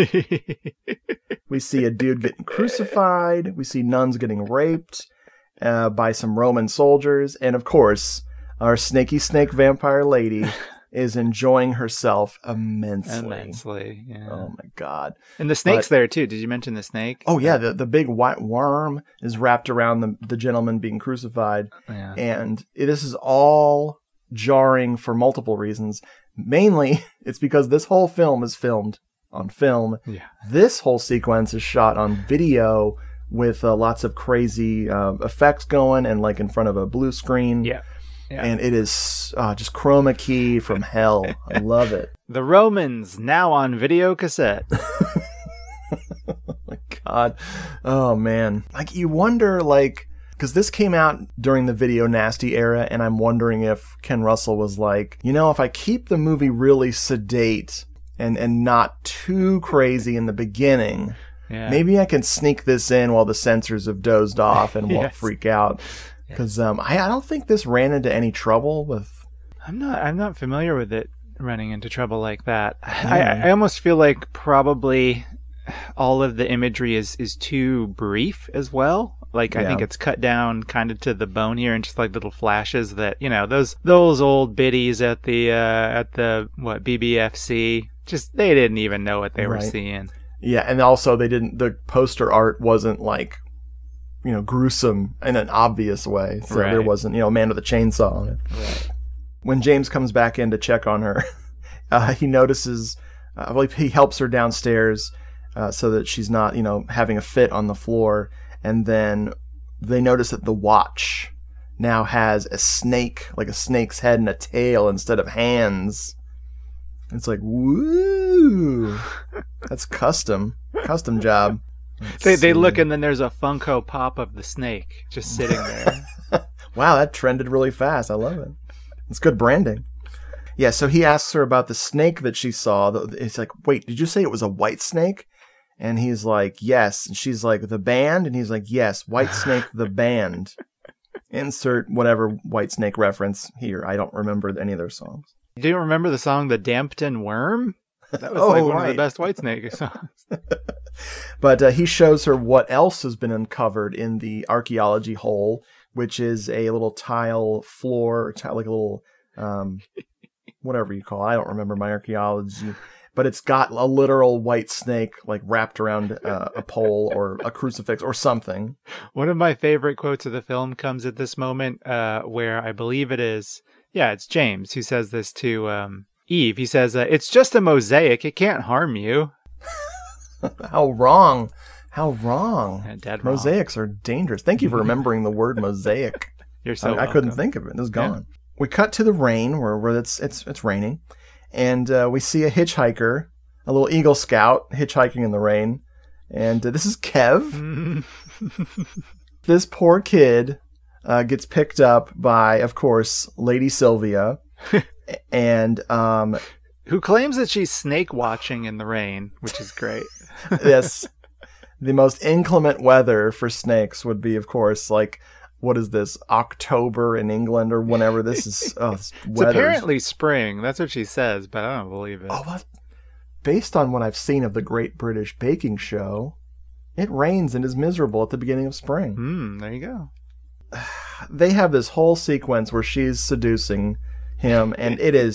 We see a dude getting crucified. We see nuns getting raped uh, by some Roman soldiers. And of course, our snaky snake vampire lady is enjoying herself immensely. Immensely, yeah. Oh my God. And the snake's but, there too. Did you mention the snake? Oh yeah, the, the big white worm is wrapped around the, the gentleman being crucified. Yeah. And it, this is all jarring for multiple reasons. Mainly, it's because this whole film is filmed on film. Yeah. This whole sequence is shot on video with uh, lots of crazy uh, effects going and like in front of a blue screen. Yeah. Yeah. And it is uh, just chroma key from hell. I love it. The Romans, now on video cassette. Oh my God. Oh, man. Like, you wonder, like, because this came out during the video nasty era, and I'm wondering if Ken Russell was like, you know, if I keep the movie really sedate and, and not too crazy in the beginning, yeah. maybe I can sneak this in while the censors have dozed off and won't Yes. freak out. Because um, I, I don't think this ran into any trouble with... I'm not I'm not familiar with it running into trouble like that. Yeah. I, I almost feel like probably all of the imagery is, is too brief as well. Like, I Yeah. think it's cut down kind of to the bone here, and just like little flashes that, you know, those those old biddies at the uh, at the what B B F C, just they didn't even know what they were Right. seeing. Yeah, and also they didn't. The poster art wasn't like, you know, gruesome in an obvious way. So Right. there wasn't, you know, a man with a chainsaw on it. Right. When James comes back in to check on her, uh, he notices. Uh, I believe he helps her downstairs uh, so that she's not, you know, having a fit on the floor. And then they notice that the watch now has a snake, like a snake's head and a tail instead of hands. It's like, woo! That's custom, custom job. Let's They they see. look, and then there's a Funko Pop of the snake just sitting there. Wow, that trended really fast. I love it. It's good branding. Yeah, so he asks her about the snake that she saw. It's like, wait, did you say it was a white snake? And he's like, yes. And she's like, the band? And he's like, yes, White Snake, the band. Insert whatever White Snake reference here. I don't remember any of their songs. Do you remember the song "The Dampton Worm"? That was Oh, like one of right. the best Whitesnake songs. But uh, he shows her what else has been uncovered in the archaeology hole, which is a little tile floor, or tile, like a little, um, whatever you call it. I don't remember my archaeology. But it's got a literal white snake like wrapped around uh, a pole or a crucifix or something. One of my favorite quotes of the film comes at this moment, uh, where I believe it is, yeah, it's James who says this to um, Eve. He says, uh, "It's just a mosaic. It can't harm you." How wrong. How wrong. Yeah, dead wrong. Mosaics are dangerous. Thank you for remembering the word mosaic. You're so I, I couldn't welcome. think of it. It was gone. Yeah. We cut to the rain where, where it's, it's, it's raining. And uh, we see a hitchhiker, a little Eagle Scout hitchhiking in the rain. And uh, this is Kev. This poor kid uh, gets picked up by, of course, Lady Sylvia. and um, who claims that she's snake watching in the rain, which is great. Yes. The most inclement weather for snakes would be, of course, like, what is this, October in England or whenever this is? Oh, it's It's apparently spring. That's what she says, but I don't believe it. Oh, what? Based on what I've seen of the Great British Baking Show, it rains and is miserable at the beginning of spring. Hmm, there you go. They have this whole sequence where she's seducing him, and it is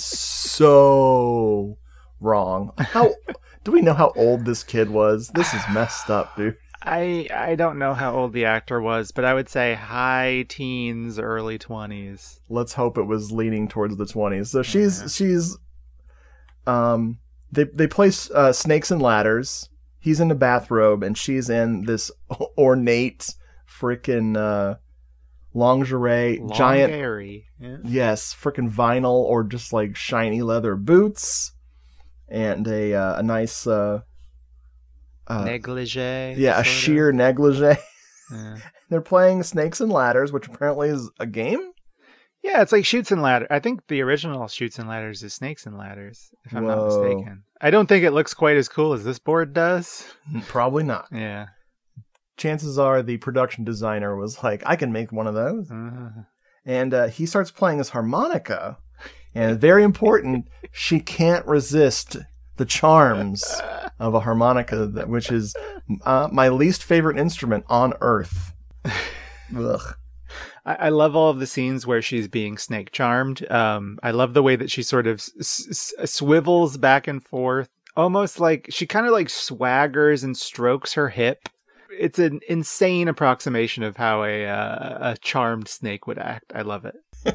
so wrong. How do we know how old this kid was? This is messed up, dude. I I don't know how old the actor was, but I would say high teens, early twenties. Let's hope it was leaning towards the twenties. So she's yeah. she's um they they place uh, snakes and ladders. He's in a bathrobe and she's in this ornate freaking uh, lingerie, Long giant airy. Yeah. Yes, freaking vinyl or just like shiny leather boots and a uh, a nice uh Uh, negligee. Yeah, a sheer of. negligee. Yeah. They're playing Snakes and Ladders, which apparently is a game? Yeah, it's like Shoots and Ladders. I think the original Shoots and Ladders is Snakes and Ladders, if I'm Whoa. not mistaken. I don't think it looks quite as cool as this board does. Probably not. Yeah. Chances are the production designer was like, I can make one of those. Uh-huh. And uh, he starts playing his harmonica. And very important, she can't resist the charms of a harmonica, which is uh, my least favorite instrument on earth. Ugh. I, I love all of the scenes where she's being snake charmed. Um, I love the way that she sort of s- s- swivels back and forth, almost like she kind of like swaggers and strokes her hip. It's an insane approximation of how a uh, a charmed snake would act. I love it.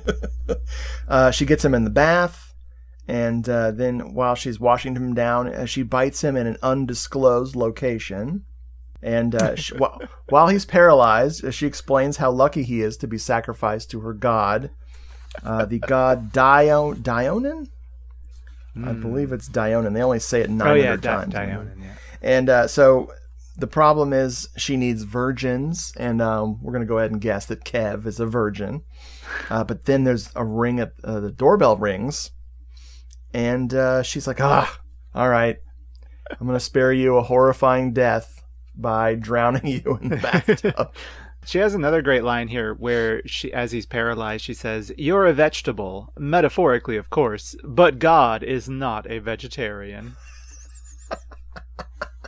uh, she gets him in the bath. And uh, then while she's washing him down, uh, she bites him in an undisclosed location. And uh, she, wh- while he's paralyzed, uh, she explains how lucky he is to be sacrificed to her god. Uh, the god Dio- Dionin? Mm. I believe it's Dionin. They only say it nine hundred oh, yeah, times. Di- Dionin, yeah. And uh, so the problem is she needs virgins. And um, we're going to go ahead and guess that Kev is a virgin. Uh, but then there's a ring at uh, the doorbell rings. And uh, she's like, ah, all right, I'm going to spare you a horrifying death by drowning you in the bathtub. She has another great line here where she, as he's paralyzed, she says, "You're a vegetable," metaphorically, of course, but God is not a vegetarian.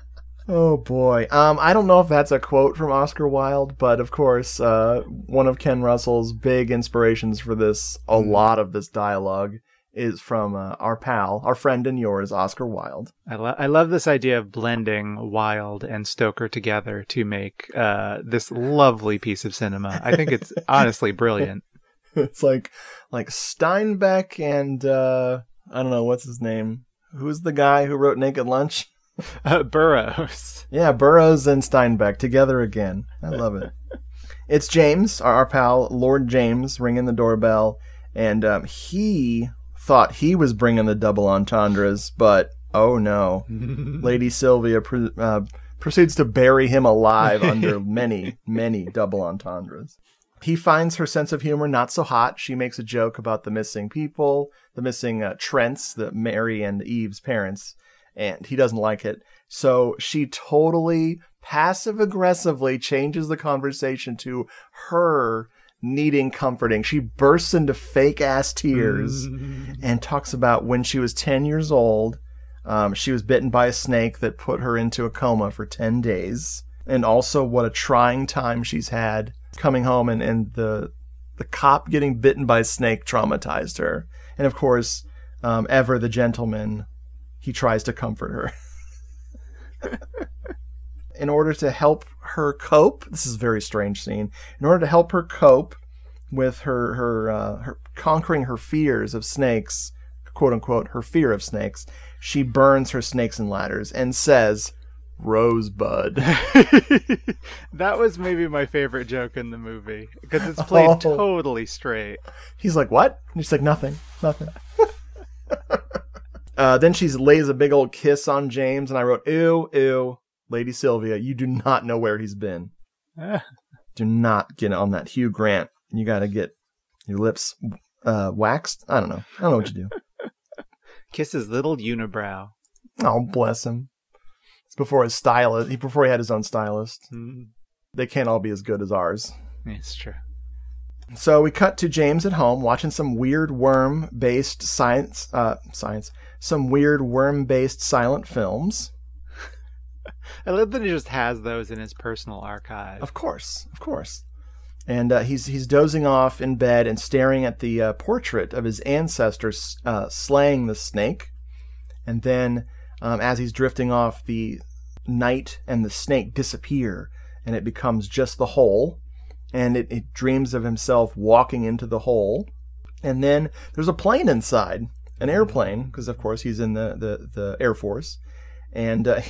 Oh boy. Um, I don't know if that's a quote from Oscar Wilde, but of course, uh, one of Ken Russell's big inspirations for this, a lot of this dialogue, is from uh, our pal, our friend and yours, Oscar Wilde. I, lo- I love this idea of blending Wilde and Stoker together to make uh, this lovely piece of cinema. I think it's honestly brilliant. It's like like Steinbeck and, uh, I don't know, what's his name? Who's the guy who wrote Naked Lunch? Uh, Burroughs. Yeah, Burroughs and Steinbeck together again. I love it. It's James, our, our pal, Lord James, ringing the doorbell, and um, he thought he was bringing the double entendres, but oh no. Lady Sylvia pre- uh, proceeds to bury him alive under many, many double entendres. He finds her sense of humor not so hot. She makes a joke about the missing people, the missing uh, Trents, the Mary and Eve's parents, and he doesn't like it. So she totally passive-aggressively changes the conversation to her needing comforting. She bursts into fake-ass tears and talks about when she was ten years old, um, she was bitten by a snake that put her into a coma for ten days, and also what a trying time she's had coming home, and, and the the cop getting bitten by a snake traumatized her. And of course, um, Ever the gentleman, he tries to comfort her. In order to help her cope, this is a very strange scene, in order to help her cope with her, her, uh, her conquering her fears of snakes, quote unquote, her fear of snakes, she burns her snakes and ladders and says, Rosebud. That was maybe my favorite joke in the movie, because it's played oh. totally straight. He's like, what? And she's like, nothing, nothing. uh, then she lays a big old kiss on James, and I wrote, ew, ew. Lady Sylvia, you do not know where he's been. Do not get on that Hugh Grant. You got to get your lips uh, waxed. I don't know. I don't know what you do. Kiss his little unibrow. Oh, bless him. It's before his stylist. He before he had his own stylist. Mm. They can't all be as good as ours. It's true. So we cut to James at home watching some weird worm-based science. Uh, science. Some weird worm-based silent films. I love that he just has those in his personal archive. Of course, of course. And uh, he's he's dozing off in bed and staring at the uh, portrait of his ancestors uh, slaying the snake. And then, um, as he's drifting off, the knight and the snake disappear, and it becomes just the hole. And it, it dreams of himself walking into the hole. And then there's a plane inside, an airplane, because of course he's in the, the, the Air Force. And uh,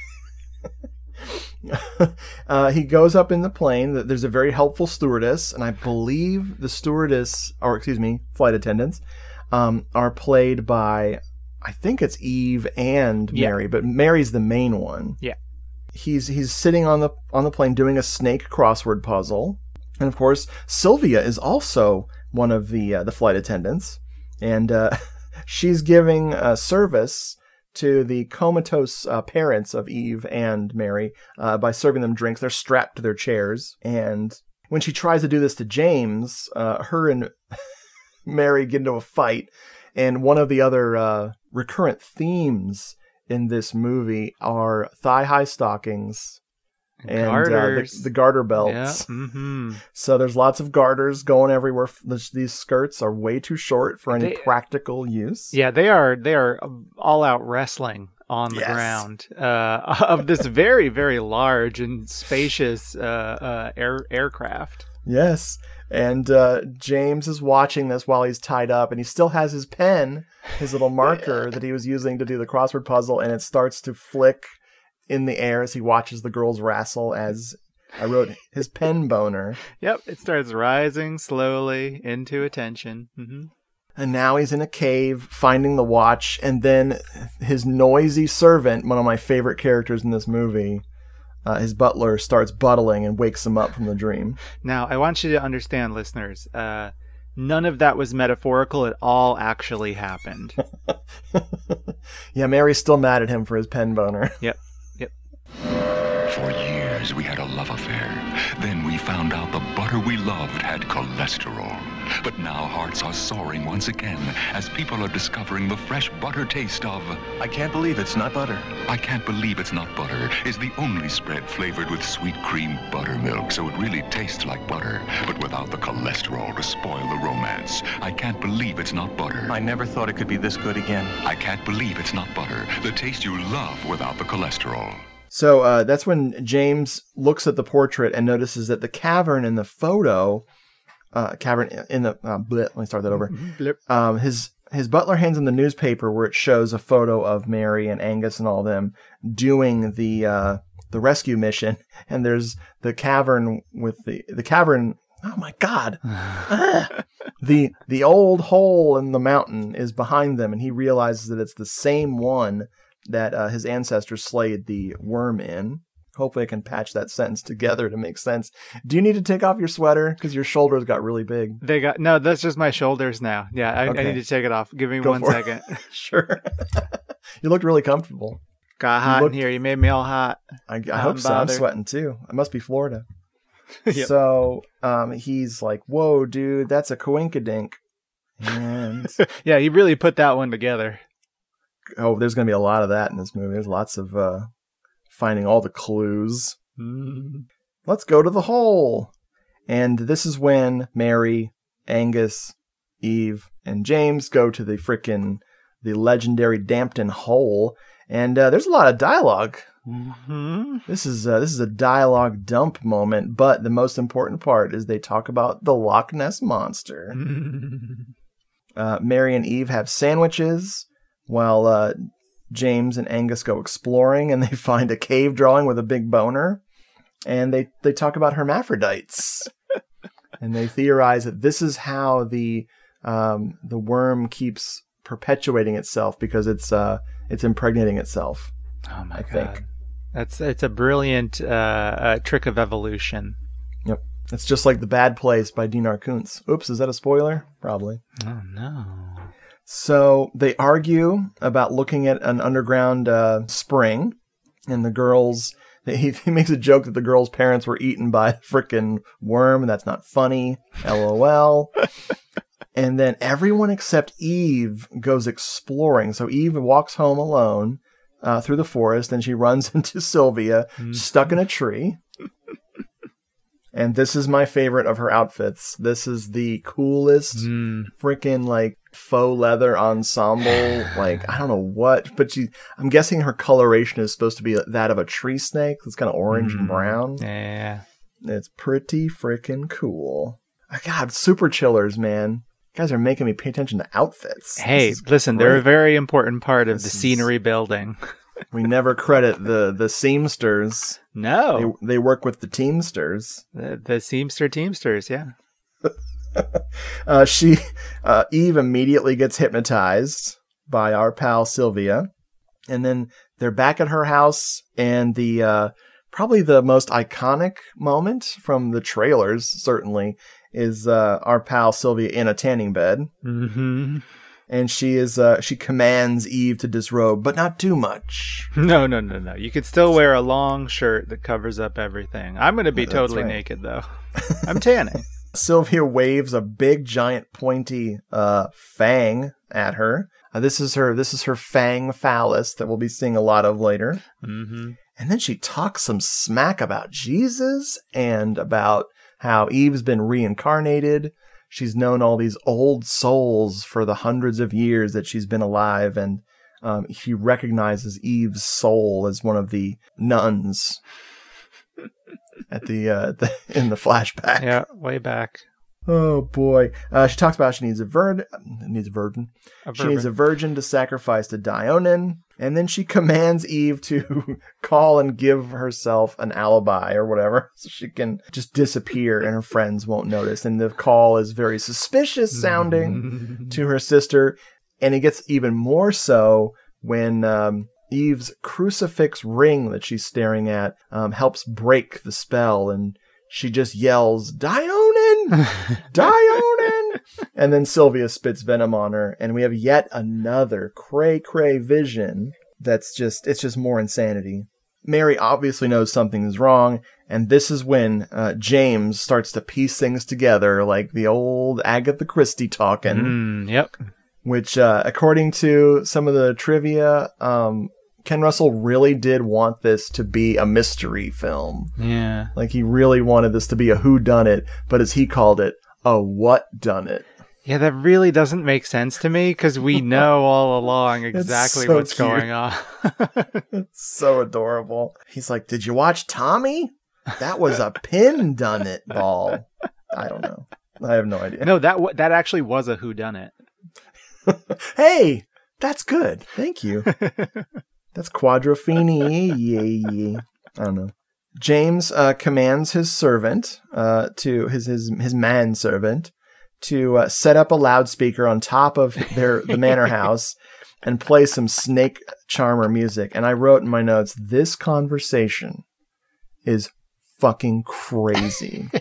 uh, he goes up in the plane. There's a very helpful stewardess, and I believe the stewardess, or excuse me, flight attendants, um, are played by, I think it's Eve and Mary, yeah. But Mary's the main one. Yeah. He's he's sitting on the on the plane doing a snake crossword puzzle, and of course Sylvia is also one of the uh, the flight attendants, and uh, she's giving uh, service to the comatose uh, parents of Eve and Mary uh, by serving them drinks. They're strapped to their chairs. And when she tries to do this to James, uh, her and Mary get into a fight. And one of the other uh, recurrent themes in this movie are thigh-high stockings and uh, the, the garter belts. Yeah. Mm-hmm. So there's lots of garters going everywhere. These skirts are way too short for any they, practical use. Yeah, they are. They are all out wrestling on the yes. ground uh, of this very, very large and spacious uh, uh, air aircraft. Yes, and uh, James is watching this while he's tied up, and he still has his pen, his little marker that he was using to do the crossword puzzle, and it starts to flick in the air as he watches the girls wrestle, as I wrote, his pen boner. Yep, it starts rising slowly into attention. Mm-hmm. And now he's in a cave finding the watch, and then his noisy servant, one of my favorite characters in this movie, uh, his butler, starts buttling and wakes him up from the dream. Now, I want you to understand, listeners, uh, none of that was metaphorical. It all actually happened. Yeah, Mary's still mad at him for his pen boner. Yep. For years, years, we had a love affair. Then we found out the butter we loved had cholesterol. But now hearts are soaring once again as people are discovering the fresh butter taste of... I can't believe it's not butter. I can't believe it's not butter is the only spread flavored with sweet cream buttermilk, so it really tastes like butter, but without the cholesterol to spoil the romance. I can't believe it's not butter. I never thought it could be this good again. I can't believe it's not butter. The taste you love without the cholesterol. So uh, that's when James looks at the portrait and notices that the cavern in the photo, uh, cavern in the, uh, bleh, let me start that over. Um, his his butler hands him the newspaper where it shows a photo of Mary and Angus and all them doing the uh, the rescue mission, and there's the cavern with the the cavern. Oh my God! ah, the the old hole in the mountain is behind them, and he realizes that it's the same one that uh, his ancestors slayed the worm in. Hopefully I can patch that sentence together to make sense. Do you need to take off your sweater? Because your shoulders got really big. They got no, that's just my shoulders now. Yeah, I, Okay. I need to take it off. Give me Go one for second. it. Sure. You looked really comfortable. Got hot You looked- in here. You made me all hot. I, I Not hope so. I'm bothered. sweating too. It must be Florida. Yep. So um, he's like, whoa, dude, that's a coinkadink. And Yeah, he really put that one together. oh, there's going to be a lot of that in this movie. There's lots of uh, finding all the clues. Mm. Let's go to the hole. And this is when Mary, Angus, Eve, and James go to the frickin' the legendary Dampton hole. And uh, there's a lot of dialogue. Mm-hmm. This is uh, this is a dialogue dump moment, but the most important part is they talk about the Loch Ness Monster. uh, Mary and Eve have sandwiches while uh, James and Angus go exploring, and they find a cave drawing with a big boner, and they they talk about hermaphrodites, and they theorize that this is how the um, the worm keeps perpetuating itself because it's uh, it's impregnating itself. Oh my I God. think. That's it's a brilliant uh, uh, trick of evolution. Yep. It's just like The Bad Place by Dinar Kuntz. Oops, is that a spoiler? Probably. Oh no. So they argue about looking at an underground uh, spring, and the girls, he, he makes a joke that the girls' parents were eaten by a frickin' worm, and that's not funny. LOL. And then everyone except Eve goes exploring. So Eve walks home alone uh, through the forest, and she runs into Sylvia, Mm. stuck in a tree. And this is my favorite of her outfits. This is the coolest Mm. freaking like faux leather ensemble. Like, I don't know what, but she, I'm guessing her coloration is supposed to be that of a tree snake. It's kind of orange and Mm. brown. Yeah. It's pretty freaking cool. God, super chillers, man. You guys are making me pay attention to outfits. Hey, This is listen, they're a great. very important part of This the is- scenery building. We never credit the, the seamsters. No. They, they work with the teamsters. The, the Seamster Teamsters, yeah. Uh, she, uh, Eve immediately gets hypnotized by our pal Sylvia. And then they're back at her house, and the, uh, probably the most iconic moment from the trailers, certainly, is, uh, our pal Sylvia in a tanning bed. Mm-hmm. And she is, uh, she commands Eve to disrobe, but not too much. No, no, no, no. You can still wear a long shirt that covers up everything. I'm going to be That's totally right. naked, though. I'm tanning. Sylvia waves a big, giant, pointy uh, fang at her. Uh, this is her. This is her fang phallus that we'll be seeing a lot of later. Mm-hmm. And then she talks some smack about Jesus and about how Eve's been reincarnated. She's known all these old souls for the hundreds of years that she's been alive, and um, she recognizes Eve's soul as one of the nuns at the, uh, the in the flashback. Yeah, way back. Oh boy! Uh, she talks about she needs a virgin. Needs a virgin. A She needs a virgin. virgin to sacrifice to Dionin, and then she commands Eve to call and give herself an alibi or whatever, so she can just disappear and her friends won't notice. And the call is very suspicious sounding to her sister, and it gets even more so when um, Eve's crucifix ring that she's staring at um, helps break the spell, and she just yells, Dionin! Dionin! And then Sylvia spits venom on her, and we have yet another cray-cray vision that's just, it's just more insanity. Mary obviously knows something is wrong, and this is when uh, James starts to piece things together like the old Agatha Christie talking. Mm, yep. Which, uh, according to some of the trivia, um, Ken Russell really did want this to be a mystery film. Yeah. Like, he really wanted this to be a whodunit, but as he called it, a what-done-it. Yeah, that really doesn't make sense to me, because we know all along exactly so what's cute. going on. It's so adorable. He's like, did you watch Tommy? That was a pin-done-it ball. I don't know. I have no idea. No, that w- that actually was a whodunit. Hey, that's good. Thank you. That's quadrophenia. I don't know. James uh, commands his servant, uh, to his his his manservant, to uh, set up a loudspeaker on top of their the manor house and play some Snake Charmer music. And I wrote in my notes, this conversation is fucking crazy.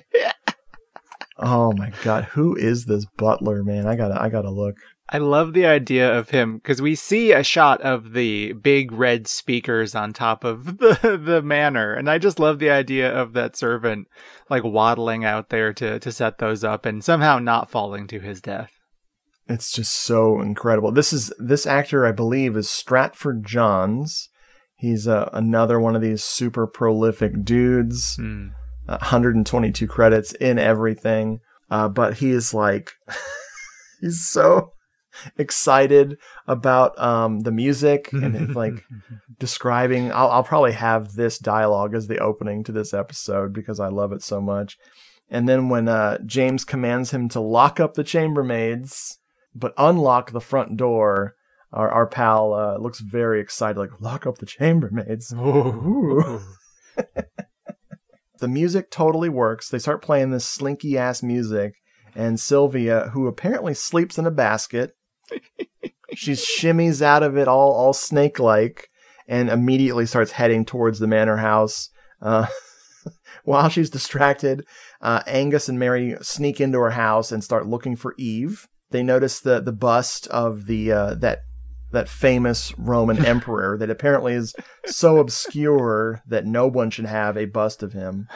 Oh my god, who is this butler, man? I gotta I gotta look. I love the idea of him, because we see a shot of the big red speakers on top of the, the manor, and I just love the idea of that servant like waddling out there to, to set those up and somehow not falling to his death. It's just so incredible. This is this actor, I believe, is Stratford Johns. He's uh, another one of these super prolific dudes. Mm. Uh, one hundred twenty-two credits in everything. Uh, but he is like, he's so excited about um, the music and it's like describing. I'll, I'll probably have this dialogue as the opening to this episode because I love it so much. And then when uh, James commands him to lock up the chambermaids, but unlock the front door, our our pal uh, looks very excited, like, lock up the chambermaids. Ooh. The music totally works. They start playing this slinky ass music, and Sylvia, who apparently sleeps in a basket, she shimmies out of it all all snake like, and immediately starts heading towards the manor house. Uh, while she's distracted, uh, Angus and Mary sneak into her house and start looking for Eve. They notice the the bust of the uh, that that famous Roman emperor that apparently is so obscure that no one should have a bust of him.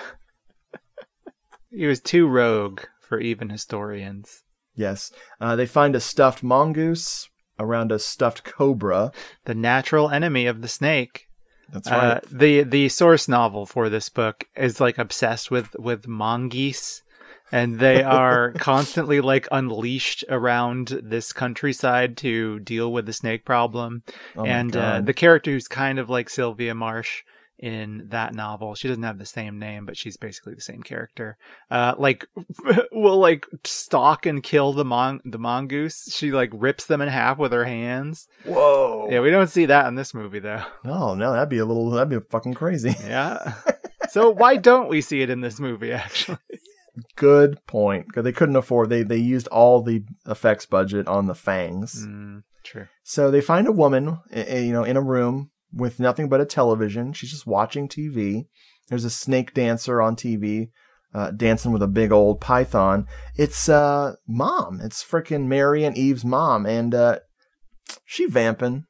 He was too rogue for even historians. Yes. Uh, they find a stuffed mongoose around a stuffed cobra. The natural enemy of the snake. That's right. Uh, the the source novel for this book is like obsessed with, with mongoose. And they are constantly like unleashed around this countryside to deal with the snake problem. Oh and uh, the character who's kind of like Sylvia Marsh in that novel, she doesn't have the same name, but she's basically the same character. Uh, like will like stalk and kill the mon the mongoose. She like rips them in half with her hands. Whoa! Yeah, we don't see that in this movie though. No, no, that'd be a little, that'd be fucking crazy. Yeah. So why don't we see it in this movie? Actually. Good point. Because they couldn't afford. They they used all the effects budget on the fangs. Mm, true. So they find a woman, you know, in a room with nothing but a television. She's just watching T V. There's a snake dancer on T V, uh, dancing with a big old python. It's uh mom. It's freaking Mary and Eve's mom, and uh, she vamping.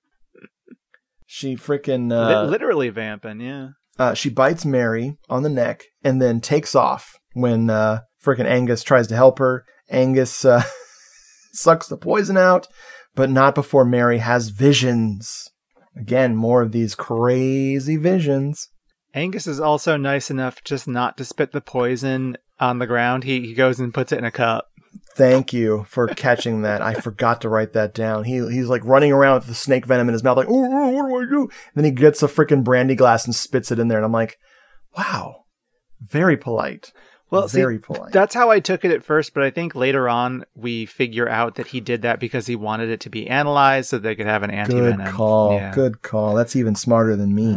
She freaking uh, literally vamping. Yeah. Uh, she bites Mary on the neck and then takes off. When uh, frickin' Angus tries to help her, Angus uh, sucks the poison out, but not before Mary has visions. Again, more of these crazy visions. Angus is also nice enough just not to spit the poison on the ground. He he goes and puts it in a cup. Thank you for catching that. I forgot to write that down. He He's like running around with the snake venom in his mouth like, oh, oh what do I do? And then he gets a frickin' brandy glass and spits it in there. And I'm like, wow, very polite. Well, very see, polite. That's how I took it at first, but I think later on we figure out that he did that because he wanted it to be analyzed so they could have an anti-venom. Good call. Yeah. Good call. That's even smarter than me.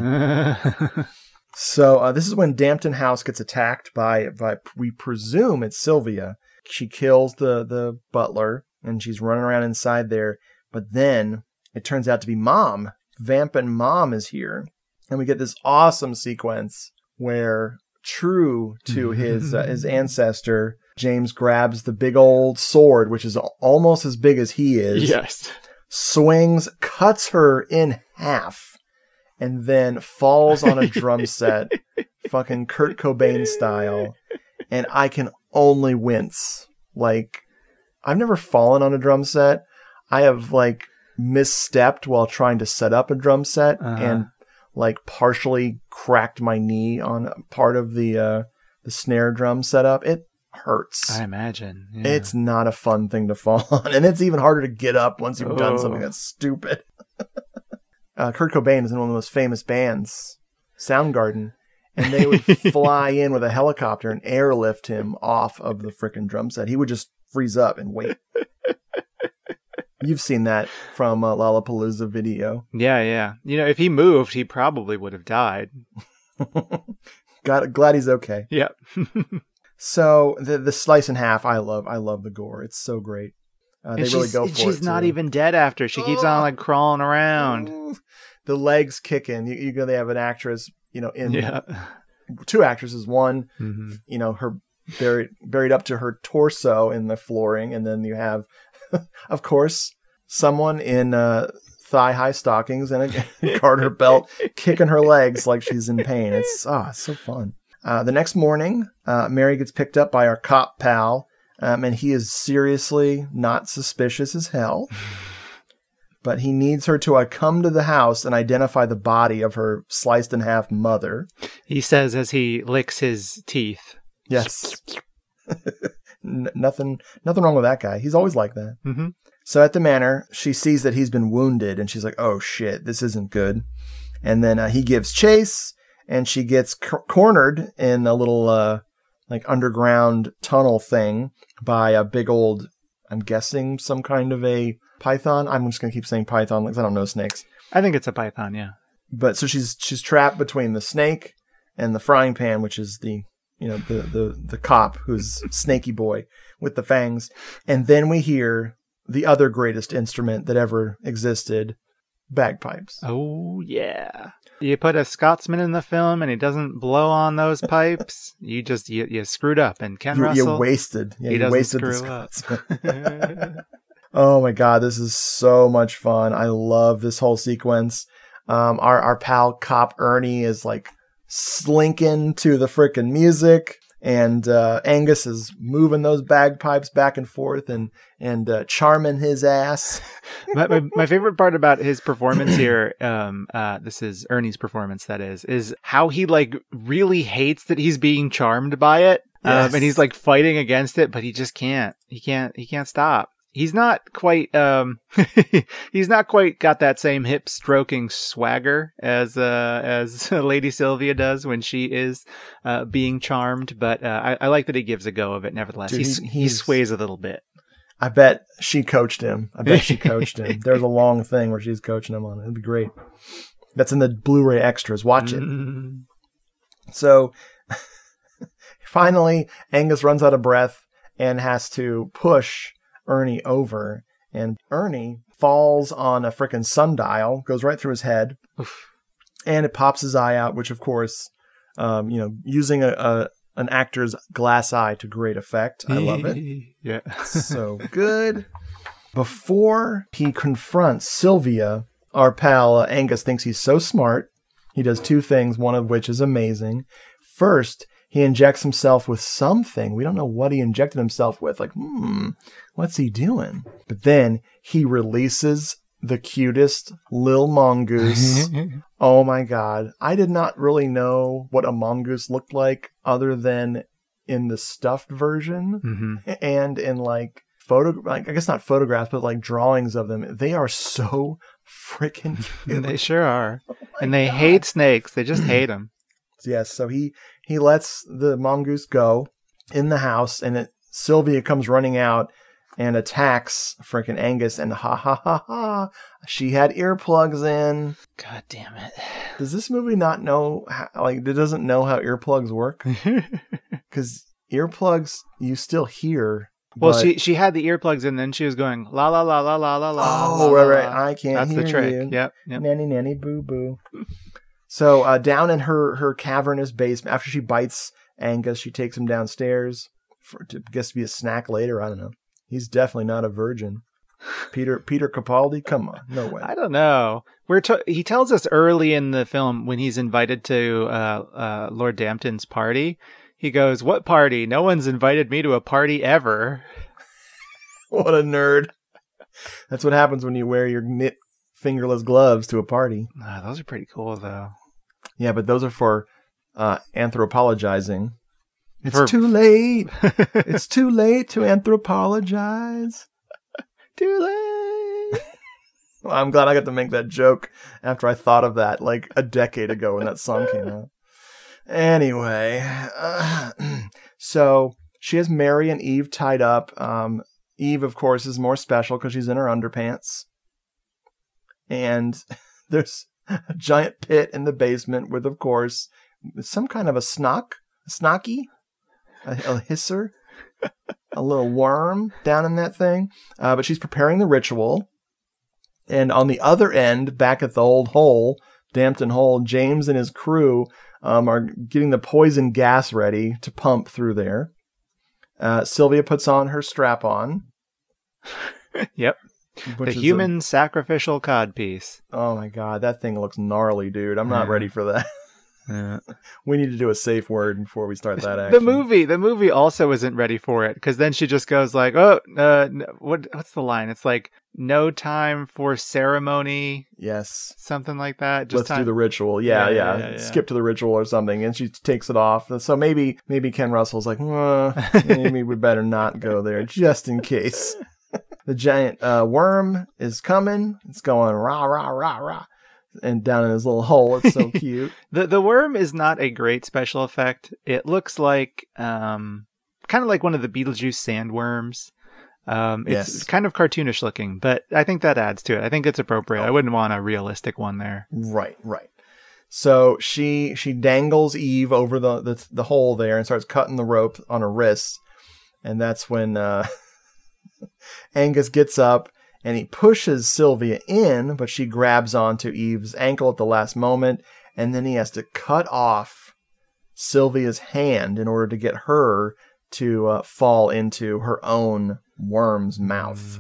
So uh, this is when Dampton House gets attacked by, by, we presume it's Sylvia. She kills the, the butler and she's running around inside there. But then it turns out to be Mom. Vampin' Mom is here. And we get this awesome sequence where, true to his uh, his ancestor, James grabs the big old sword, which is almost as big as he is. Yes. Swings, cuts her in half, and then falls on a drum set, fucking Kurt Cobain style, and I can only wince. Like, I've never fallen on a drum set. I have, like, misstepped while trying to set up a drum set uh-huh. and, like, partially cracked my knee on part of the uh, the snare drum setup. It hurts. I imagine. Yeah. It's not a fun thing to fall on, and it's even harder to get up once you've oh. done something that's stupid. uh, Kurt Cobain is in one of the most famous bands, Soundgarden, and they would fly in with a helicopter and airlift him off of the frickin' drum set. He would just freeze up and wait. You've seen that from a Lollapalooza video. Yeah, yeah. You know, if he moved, he probably would have died. Got glad he's okay. Yeah. So the the slice in half, I love. I love the gore. It's so great. Uh, they really go for it. She's not too. even dead after. She keeps on like crawling around. The legs kicking. You, you go. They have an actress. You know, in yeah. two actresses. One, mm-hmm. you know, her buried buried up to her torso in the flooring, and then you have, of course, someone in uh, thigh high stockings and a garter belt kicking her legs like she's in pain. It's ah, oh, it's so fun. Uh, the next morning, uh, Mary gets picked up by our cop pal, um, and he is seriously not suspicious as hell. But he needs her to uh, come to the house and identify the body of her sliced in half mother. He says as he licks his teeth. Yes. N- nothing, nothing wrong with that guy. He's always like that. Mm-hmm. So at the manor, she sees that he's been wounded, and she's like, "Oh shit, this isn't good." And then uh, he gives chase. And she gets c- cornered in a little, uh, like, underground tunnel thing by a big old, I'm guessing, some kind of a python. I'm just going to keep saying python because I don't know snakes. I think it's a python, yeah. But so she's she's trapped between the snake and the frying pan, which is the, you know, the, the, the cop who's Snaky Boy with the fangs. And then we hear the other greatest instrument that ever existed, bagpipes. Oh, yeah. You put a Scotsman in the film and he doesn't blow on those pipes, you just, you, you screwed up. And Ken you, Russell, you wasted. Yeah, he you doesn't wasted screw the Scotsman. Oh my God, this is so much fun. I love this whole sequence. Um, our, our pal cop Ernie is like slinking to the frickin' music. And uh, Angus is moving those bagpipes back and forth and and uh, charming his ass. my, my my favorite part about his performance here, um, uh, this is Ernie's performance, that is, is how he like really hates that he's being charmed by it, yes. um, and he's like fighting against it, but he just can't. He can't. He can't stop. He's not quite. Um, he's not quite got that same hip stroking swagger as uh, as Lady Sylvia does when she is uh, being charmed. But uh, I, I like that he gives a go of it. Nevertheless, Dude, he's, he's, he sways a little bit. I bet she coached him. I bet she coached him. There's a long thing where she's coaching him on it. It'd be great. That's in the Blu-ray extras. Watch it. Mm. So finally, Angus runs out of breath and has to push Ernie over, and Ernie falls on a frickin' sundial, goes right through his head, Oof. And it pops his eye out, which of course, um, you know, using a, a an actor's glass eye to great effect. I love it. Yeah. So good. Before he confronts Sylvia, our pal uh, Angus thinks he's so smart. He does two things, one of which is amazing. First, he injects himself with something. We don't know what he injected himself with. Like, hmm, what's he doing? But then he releases the cutest Lil Mongoose. Oh my God. I did not really know what a mongoose looked like other than in the stuffed version mm-hmm. and in like photo, like I guess not photographs, but like drawings of them. They are so freaking cute. They sure are. Oh and they God. hate snakes. They just hate them. Yes. So he, he lets the mongoose go in the house, and it, Sylvia comes running out and attacks freaking Angus, and ha ha ha ha, she had earplugs in. God damn it. Does this movie not know, how, like, it doesn't know how earplugs work? Because earplugs, you still hear. Well, but... she she had the earplugs in, and then she was going la la la la la la la. Oh, la, right, la, right. la. I can't That's hear the trick. you. Yep, yep. Nanny, nanny, boo, boo. So uh, down in her, her cavernous basement, after she bites Angus, she takes him downstairs for, to, I guess, to be a snack later. I don't know. He's definitely not a virgin. Peter Peter Capaldi? Come on, no way. I don't know. We're to- he tells us early in the film when he's invited to uh, uh, Lord Dampton's party. He goes, "What party? No one's invited me to a party ever." What a nerd. That's what happens when you wear your knit fingerless gloves to a party. Oh, those are pretty cool, though. Yeah, but those are for uh, anthropologizing. It's For- too late. It's too late to anthropologize. Too late. Well, I'm glad I got to make that joke after I thought of that like a decade ago when that song came out. Anyway, uh, so she has Mary and Eve tied up. Um, Eve, of course, is more special because she's in her underpants. And there's a giant pit in the basement with, of course, some kind of a snock, a snocky, a, a hisser, a little worm down in that thing. Uh, but she's preparing the ritual. And on the other end, back at the old hole, Dampton Hole, James and his crew um, are getting the poison gas ready to pump through there. Uh, Sylvia puts on her strap-on. Yep. Which The is human sacrificial codpiece. A, oh my god, that thing looks gnarly, dude. I'm not Yeah. ready for that. Yeah. We need to do a safe word before we start that The action. movie, the movie also isn't ready for it because then she just goes like, "Oh, uh, n- what? What's the line? It's like no time for ceremony." Yes, something like that. Just Let's time- do the ritual. Yeah, Yeah, yeah, yeah, yeah, yeah. Skip to the ritual or something, and she takes it off. So maybe, maybe Ken Russell's like, uh, maybe we better not go there just in case. The giant uh, worm is coming. It's going rah rah rah rah, and down in his little hole. It's so cute. The the worm is not a great special effect. It looks like um kind of like one of the Beetlejuice sandworms. Um, it's Yes. kind of cartoonish looking, but I think that adds to it. I think it's appropriate. I wouldn't want a realistic one there. Right, right. So she she dangles Eve over the, the the hole there and starts cutting the rope on her wrists, and that's when uh, Angus gets up and he pushes Sylvia in, but she grabs onto Eve's ankle at the last moment, and then he has to cut off Sylvia's hand in order to get her to uh, fall into her own worm's mouth.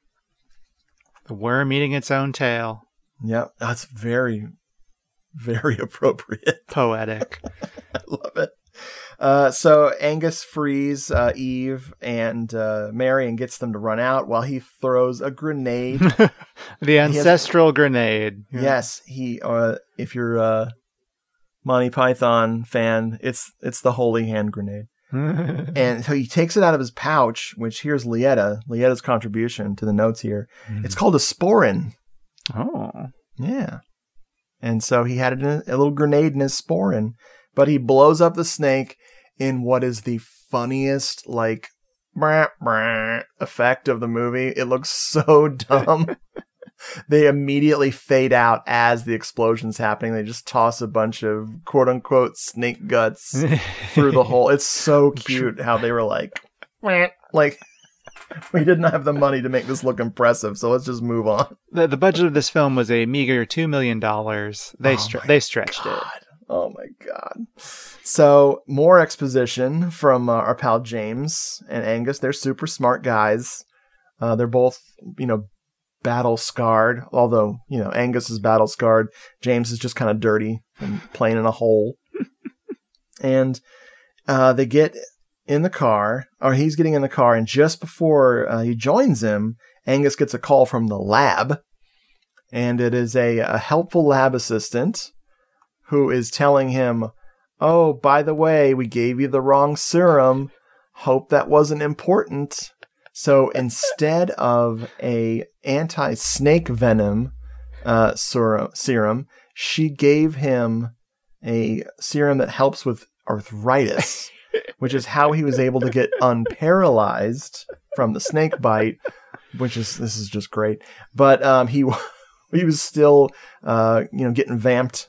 The worm eating its own tail. Yep, that's very, very appropriate. Poetic. I love it. Uh, so Angus frees uh, Eve and uh, Mary and gets them to run out while he throws a grenade. The ancestral grenade. Yeah. Yes, he. Uh, if you're a Monty Python fan, it's it's the holy hand grenade. And so he takes it out of his pouch, which here's Lietta, Lietta's contribution to the notes here. Mm. It's called a sporin. Oh. Yeah. And so he had it in a, a little grenade in his sporin, but he blows up the snake in what is the funniest, like, brah, brah, effect of the movie. It looks so dumb. They immediately fade out as the explosion's happening. They just toss a bunch of quote unquote snake guts through the hole. It's so cute how they were like, like, we didn't have the money to make this look impressive, so let's just move on. The the budget of this film was a meager two million dollars. They Oh stre- my they stretched God. it. Oh my God. So more exposition from uh, our pal James and Angus. They're super smart guys. Uh, they're both, you know, battle scarred, although, you know, Angus is battle scarred. James is just kind of dirty and playing in a hole. And uh, they get in the car, or he's getting in the car, and just before uh, he joins him, Angus gets a call from the lab, and it is a, a helpful lab assistant who is telling him, "Oh, by the way, we gave you the wrong serum. Hope that wasn't important." So instead of a anti-snake venom uh, serum, she gave him a serum that helps with arthritis, which is how he was able to get unparalyzed from the snake bite. Which is this is just great, but um, he he was still uh, you know getting vamped.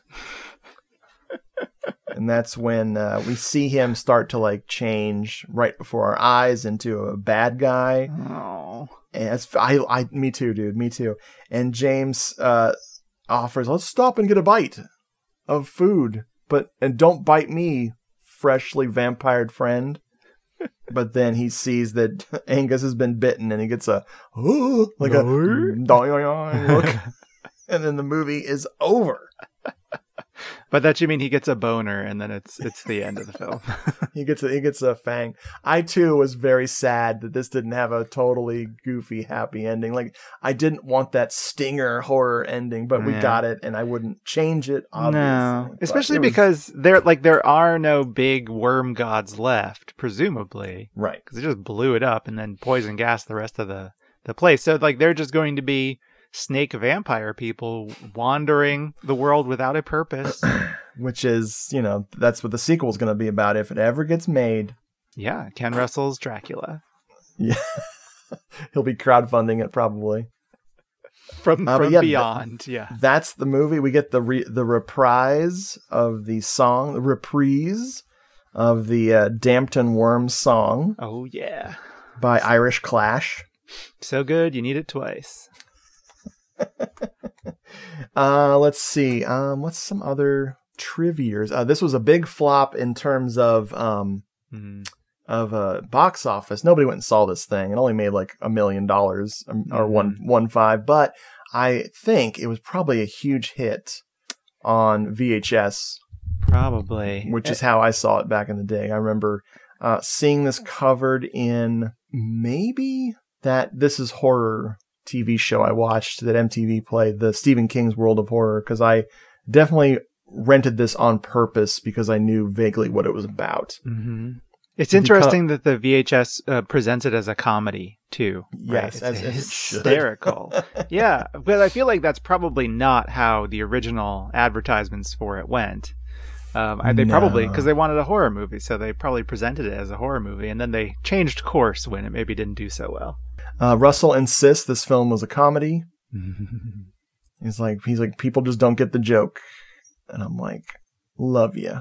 And that's when uh, we see him start to like change right before our eyes into a bad guy. Oh, and it's, I, I, me too, dude, me too. And James uh, offers, "Let's stop and get a bite of food, but and don't bite me, freshly vampired friend." But then he sees that Angus has been bitten, and he gets a ooh, like a look, and then the movie is over. But that you mean he gets a boner, and then it's it's the end of the film. he gets a, he gets a fang. I too was very sad that this didn't have a totally goofy happy ending. Like I didn't want that stinger horror ending, but we Yeah. got it, and I wouldn't change it. Obviously, No, But especially it was- because there like there are no big worm gods left, presumably, right? Because they just blew it up and then poison gas the rest of the the place. So like they're just going to be snake vampire people wandering the world without a purpose. Which is, you know, that's what the sequel is going to be about if it ever gets made. Yeah, Ken Russell's Dracula. Yeah, he'll be crowdfunding it probably from Uh, but from yeah, beyond. th- yeah, that's the movie. We get the re- the reprise of the song, the reprise of the uh, Dampton Worms song. Oh yeah, by Irish Clash. So good, you need it twice. uh, let's see. Um, what's some other trivias? Uh, this was a big flop in terms of um mm. of uh box office. Nobody went and saw this thing. It only made like a million dollars or Mm-hmm. one one five. But I think it was probably a huge hit on V H S. Probably, which is how I saw it back in the day. I remember uh, seeing this covered in maybe that This Is Horror T V show I watched that M T V played, the Stephen King's World of Horror, because I definitely rented this on purpose because I knew vaguely what it was about. Mm-hmm. It's interesting because, that the V H S uh, presents it as a comedy too. Yes, right? as, as hysterical. Yeah, but I feel like that's probably not how the original advertisements for it went. Um, they No. probably, because they wanted a horror movie, so they probably presented it as a horror movie, and then they changed course when it maybe didn't do so well. Uh, Russell insists this film was a comedy. He's like, he's like, people just don't get the joke, and I'm like, love you.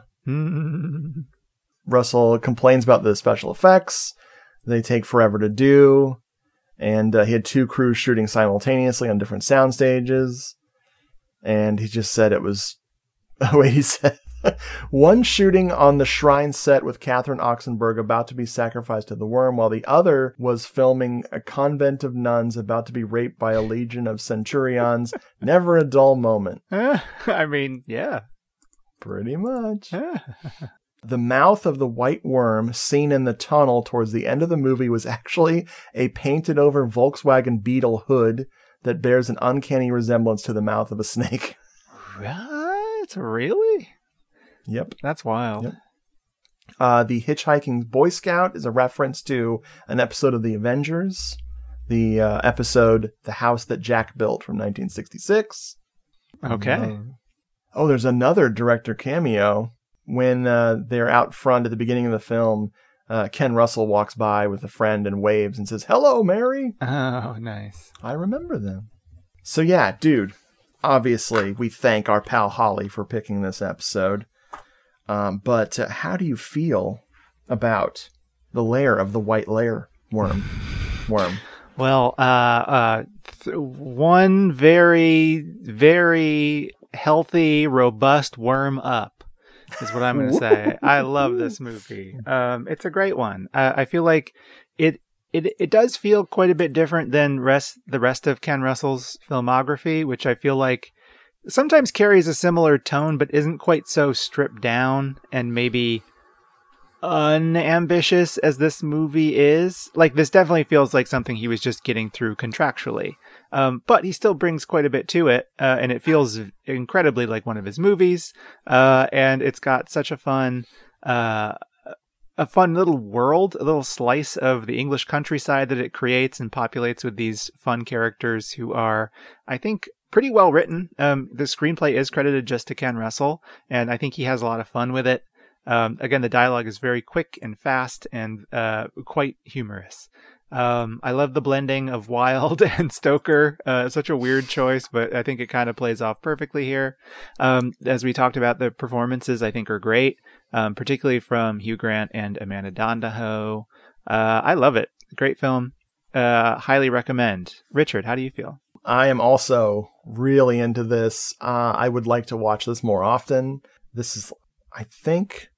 Russell complains about the special effects. They take forever to do, and uh, he had two crews shooting simultaneously on different sound stages, and he just said it was. Oh wait, he said. One shooting on the shrine set with Catherine Oxenberg about to be sacrificed to the worm, while the other was filming a convent of nuns about to be raped by a legion of centurions. Never a dull moment. I mean, yeah. Pretty much. The mouth of the white worm seen in the tunnel towards the end of the movie was actually a painted over Volkswagen Beetle hood that bears an uncanny resemblance to the mouth of a snake. What? Really? Yep. That's wild. Yep. Uh, the Hitchhiking Boy Scout is a reference to an episode of The Avengers, the uh, episode The House That Jack Built from nineteen sixty-six. Okay. Uh, oh, there's another director cameo. When uh, they're out front at the beginning of the film, uh, Ken Russell walks by with a friend and waves and says, "Hello, Mary." Oh, nice. I remember them. So yeah, dude, obviously we thank our pal Holly for picking this episode. Um, but uh, how do you feel about the lair of the white lair worm? Worm. Well, uh, uh, th- one very, very healthy, robust worm up is what I'm going to say. I love this movie. Um, it's a great one. Uh, I feel like it, it, it does feel quite a bit different than rest the rest of Ken Russell's filmography, which I feel like sometimes carries a similar tone, but isn't quite so stripped down and maybe unambitious as this movie is. Like, this definitely feels like something he was just getting through contractually. Um, but he still brings quite a bit to it, uh, and it feels incredibly like one of his movies. Uh, and it's got such a fun, uh, a fun little world, a little slice of the English countryside that it creates and populates with these fun characters who are, I think, pretty well written. Um, the screenplay is credited just to Ken Russell, and I think he has a lot of fun with it. Um, again, the dialogue is very quick and fast and uh, quite humorous. Um, I love the blending of Wilde and Stoker. Uh, such a weird choice, but I think it kind of plays off perfectly here. Um, as we talked about, the performances I think are great, um, particularly from Hugh Grant and Amanda Dondaho. Uh, I love it. Great film. Uh, highly recommend. Richard, how do you feel? I am also really into this. Uh, I would like to watch this more often. This is, I think,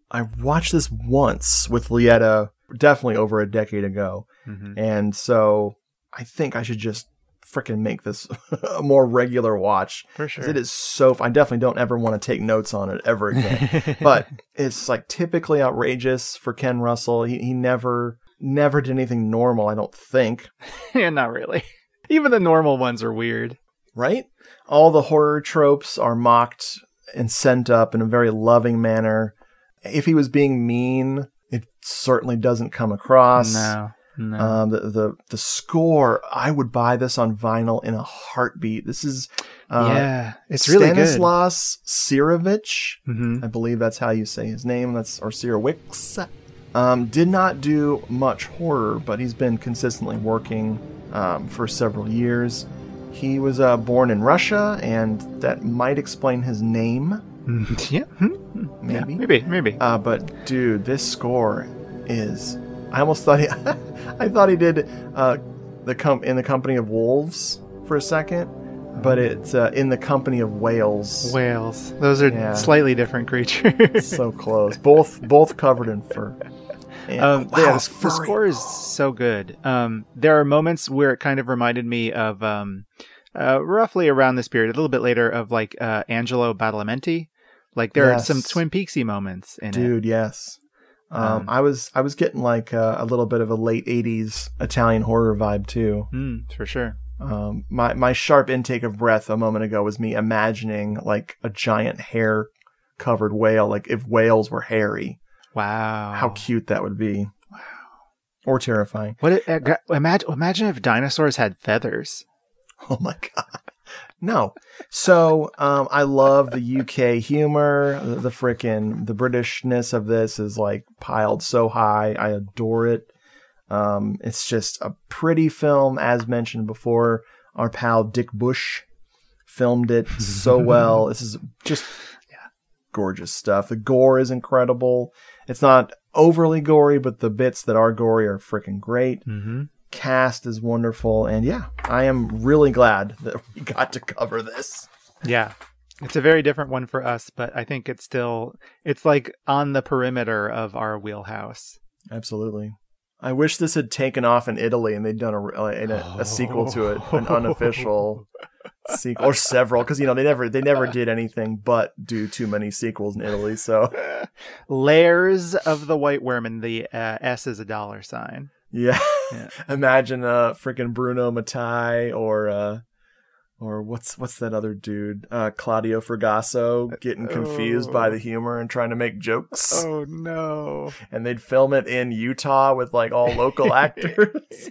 I watched this once with Lietta, definitely over a decade ago. Mm-hmm. And so I think I should just freaking make this a more regular watch. For sure. It is so, I definitely don't ever want to take notes on it ever again. But it's like typically outrageous for Ken Russell. He, he never, never did anything normal, I don't think. Yeah, not really. Even the normal ones are weird. Right? All the horror tropes are mocked and sent up in a very loving manner. If he was being mean, it certainly doesn't come across. No, no. Um, the, the the score, I would buy this on vinyl in a heartbeat. This is uh, yeah, it's really good. Stanislaus Sirovich. Mm-hmm. I believe that's how you say his name. That's or Sirowicz. Um, did not do much horror, but he's been consistently working um, for several years. He was uh, born in Russia, and that might explain his name. Yeah, maybe, yeah, maybe, maybe. Uh, but dude, this score is. I almost thought he. I thought he did uh, the com- in the Company of Wolves for a second, but it's uh, in the Company of Whales. Whales. Those are yeah. slightly different creatures. So close. Both both covered in fur. And, um, wow, yeah, the, the score is so good. Um, there are moments where it kind of reminded me of um, uh, roughly around this period, a little bit later, of like uh, Angelo Badalamenti. Like there yes. are some Twin Peaksy moments in Dude, it. Dude, yes. Um, Um, I was I was getting like uh, a little bit of a late eighties Italian horror vibe too. Mm, for sure. Um, my my sharp intake of breath a moment ago was me imagining like a giant hair covered whale, like if whales were hairy. Wow, how cute that would be. Wow, or terrifying. What? It, uh, imagine imagine if dinosaurs had feathers. Oh my god. No. So um, I love the U K humor. The, the frickin' the Britishness of this is like piled so high. I adore it. Um, it's just a pretty film, as mentioned before. Our pal Dick Bush filmed it so well. This is just yeah, gorgeous stuff. The gore is incredible. It's not overly gory, but the bits that are gory are freaking great. Mm-hmm. Cast is wonderful, and yeah, I am really glad that we got to cover this. Yeah, it's a very different one for us, but I think it's still it's like on the perimeter of our wheelhouse. Absolutely. I wish this had taken off in Italy and they'd done a, a, a sequel to it, an unofficial sequel, or several, because you know they never they never did anything but do too many sequels in Italy. So layers of the white worm, and the uh, S is a dollar sign. Yeah. yeah. Imagine uh freaking Bruno Mattei or uh or what's what's that other dude? Uh Claudio Fragasso getting confused oh. by the humor and trying to make jokes. Oh no. And they'd film it in Utah with like all local actors.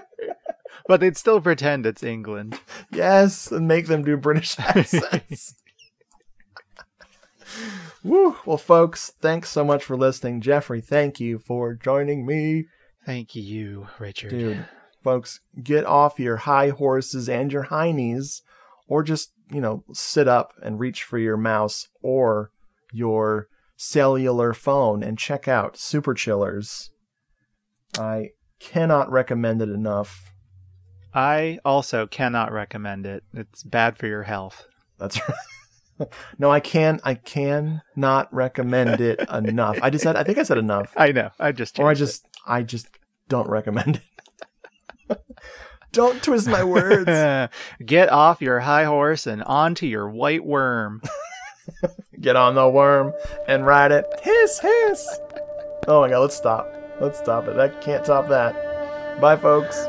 But they'd still pretend it's England. Yes, and make them do British accents. Woo. Well, folks, thanks so much for listening. Jeffrey, thank you for joining me. Thank you, Richard. Dude, folks, get off your high horses and your heinies, or just, you know, sit up and reach for your mouse or your cellular phone and check out Super Chillers. I cannot recommend it enough. I also cannot recommend it. It's bad for your health. That's right. No, I can. I can not recommend it enough. I just said. I think I said enough. I know. I just. Or I just. It. I just don't recommend it. Don't twist my words. Get off your high horse and onto your white worm. Get on the worm and ride it. Hiss, hiss. Oh my god. Let's stop. Let's stop it. That can't top that. Bye, folks.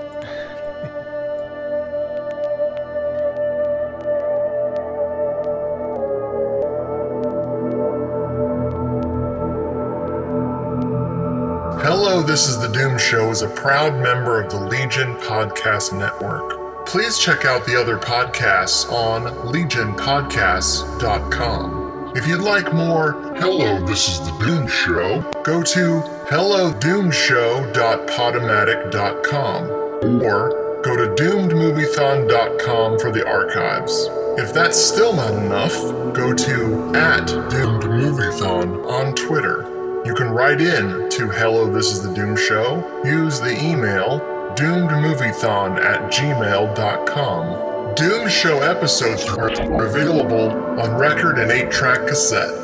Hello, This is the Doom Show is a proud member of the Legion Podcast Network. Please check out the other podcasts on legion podcasts dot com. If you'd like more Hello, This is the Doom Show, go to hello doom show dot podomatic dot com or go to doomed moviethon dot com for the archives. If that's still not enough, go to at doomed moviethon on Twitter. You can write in to Hello, This is the Doom Show. Use the email doomedmoviethon at gmail dot com. Doom Show episodes are available on record and eight track cassette.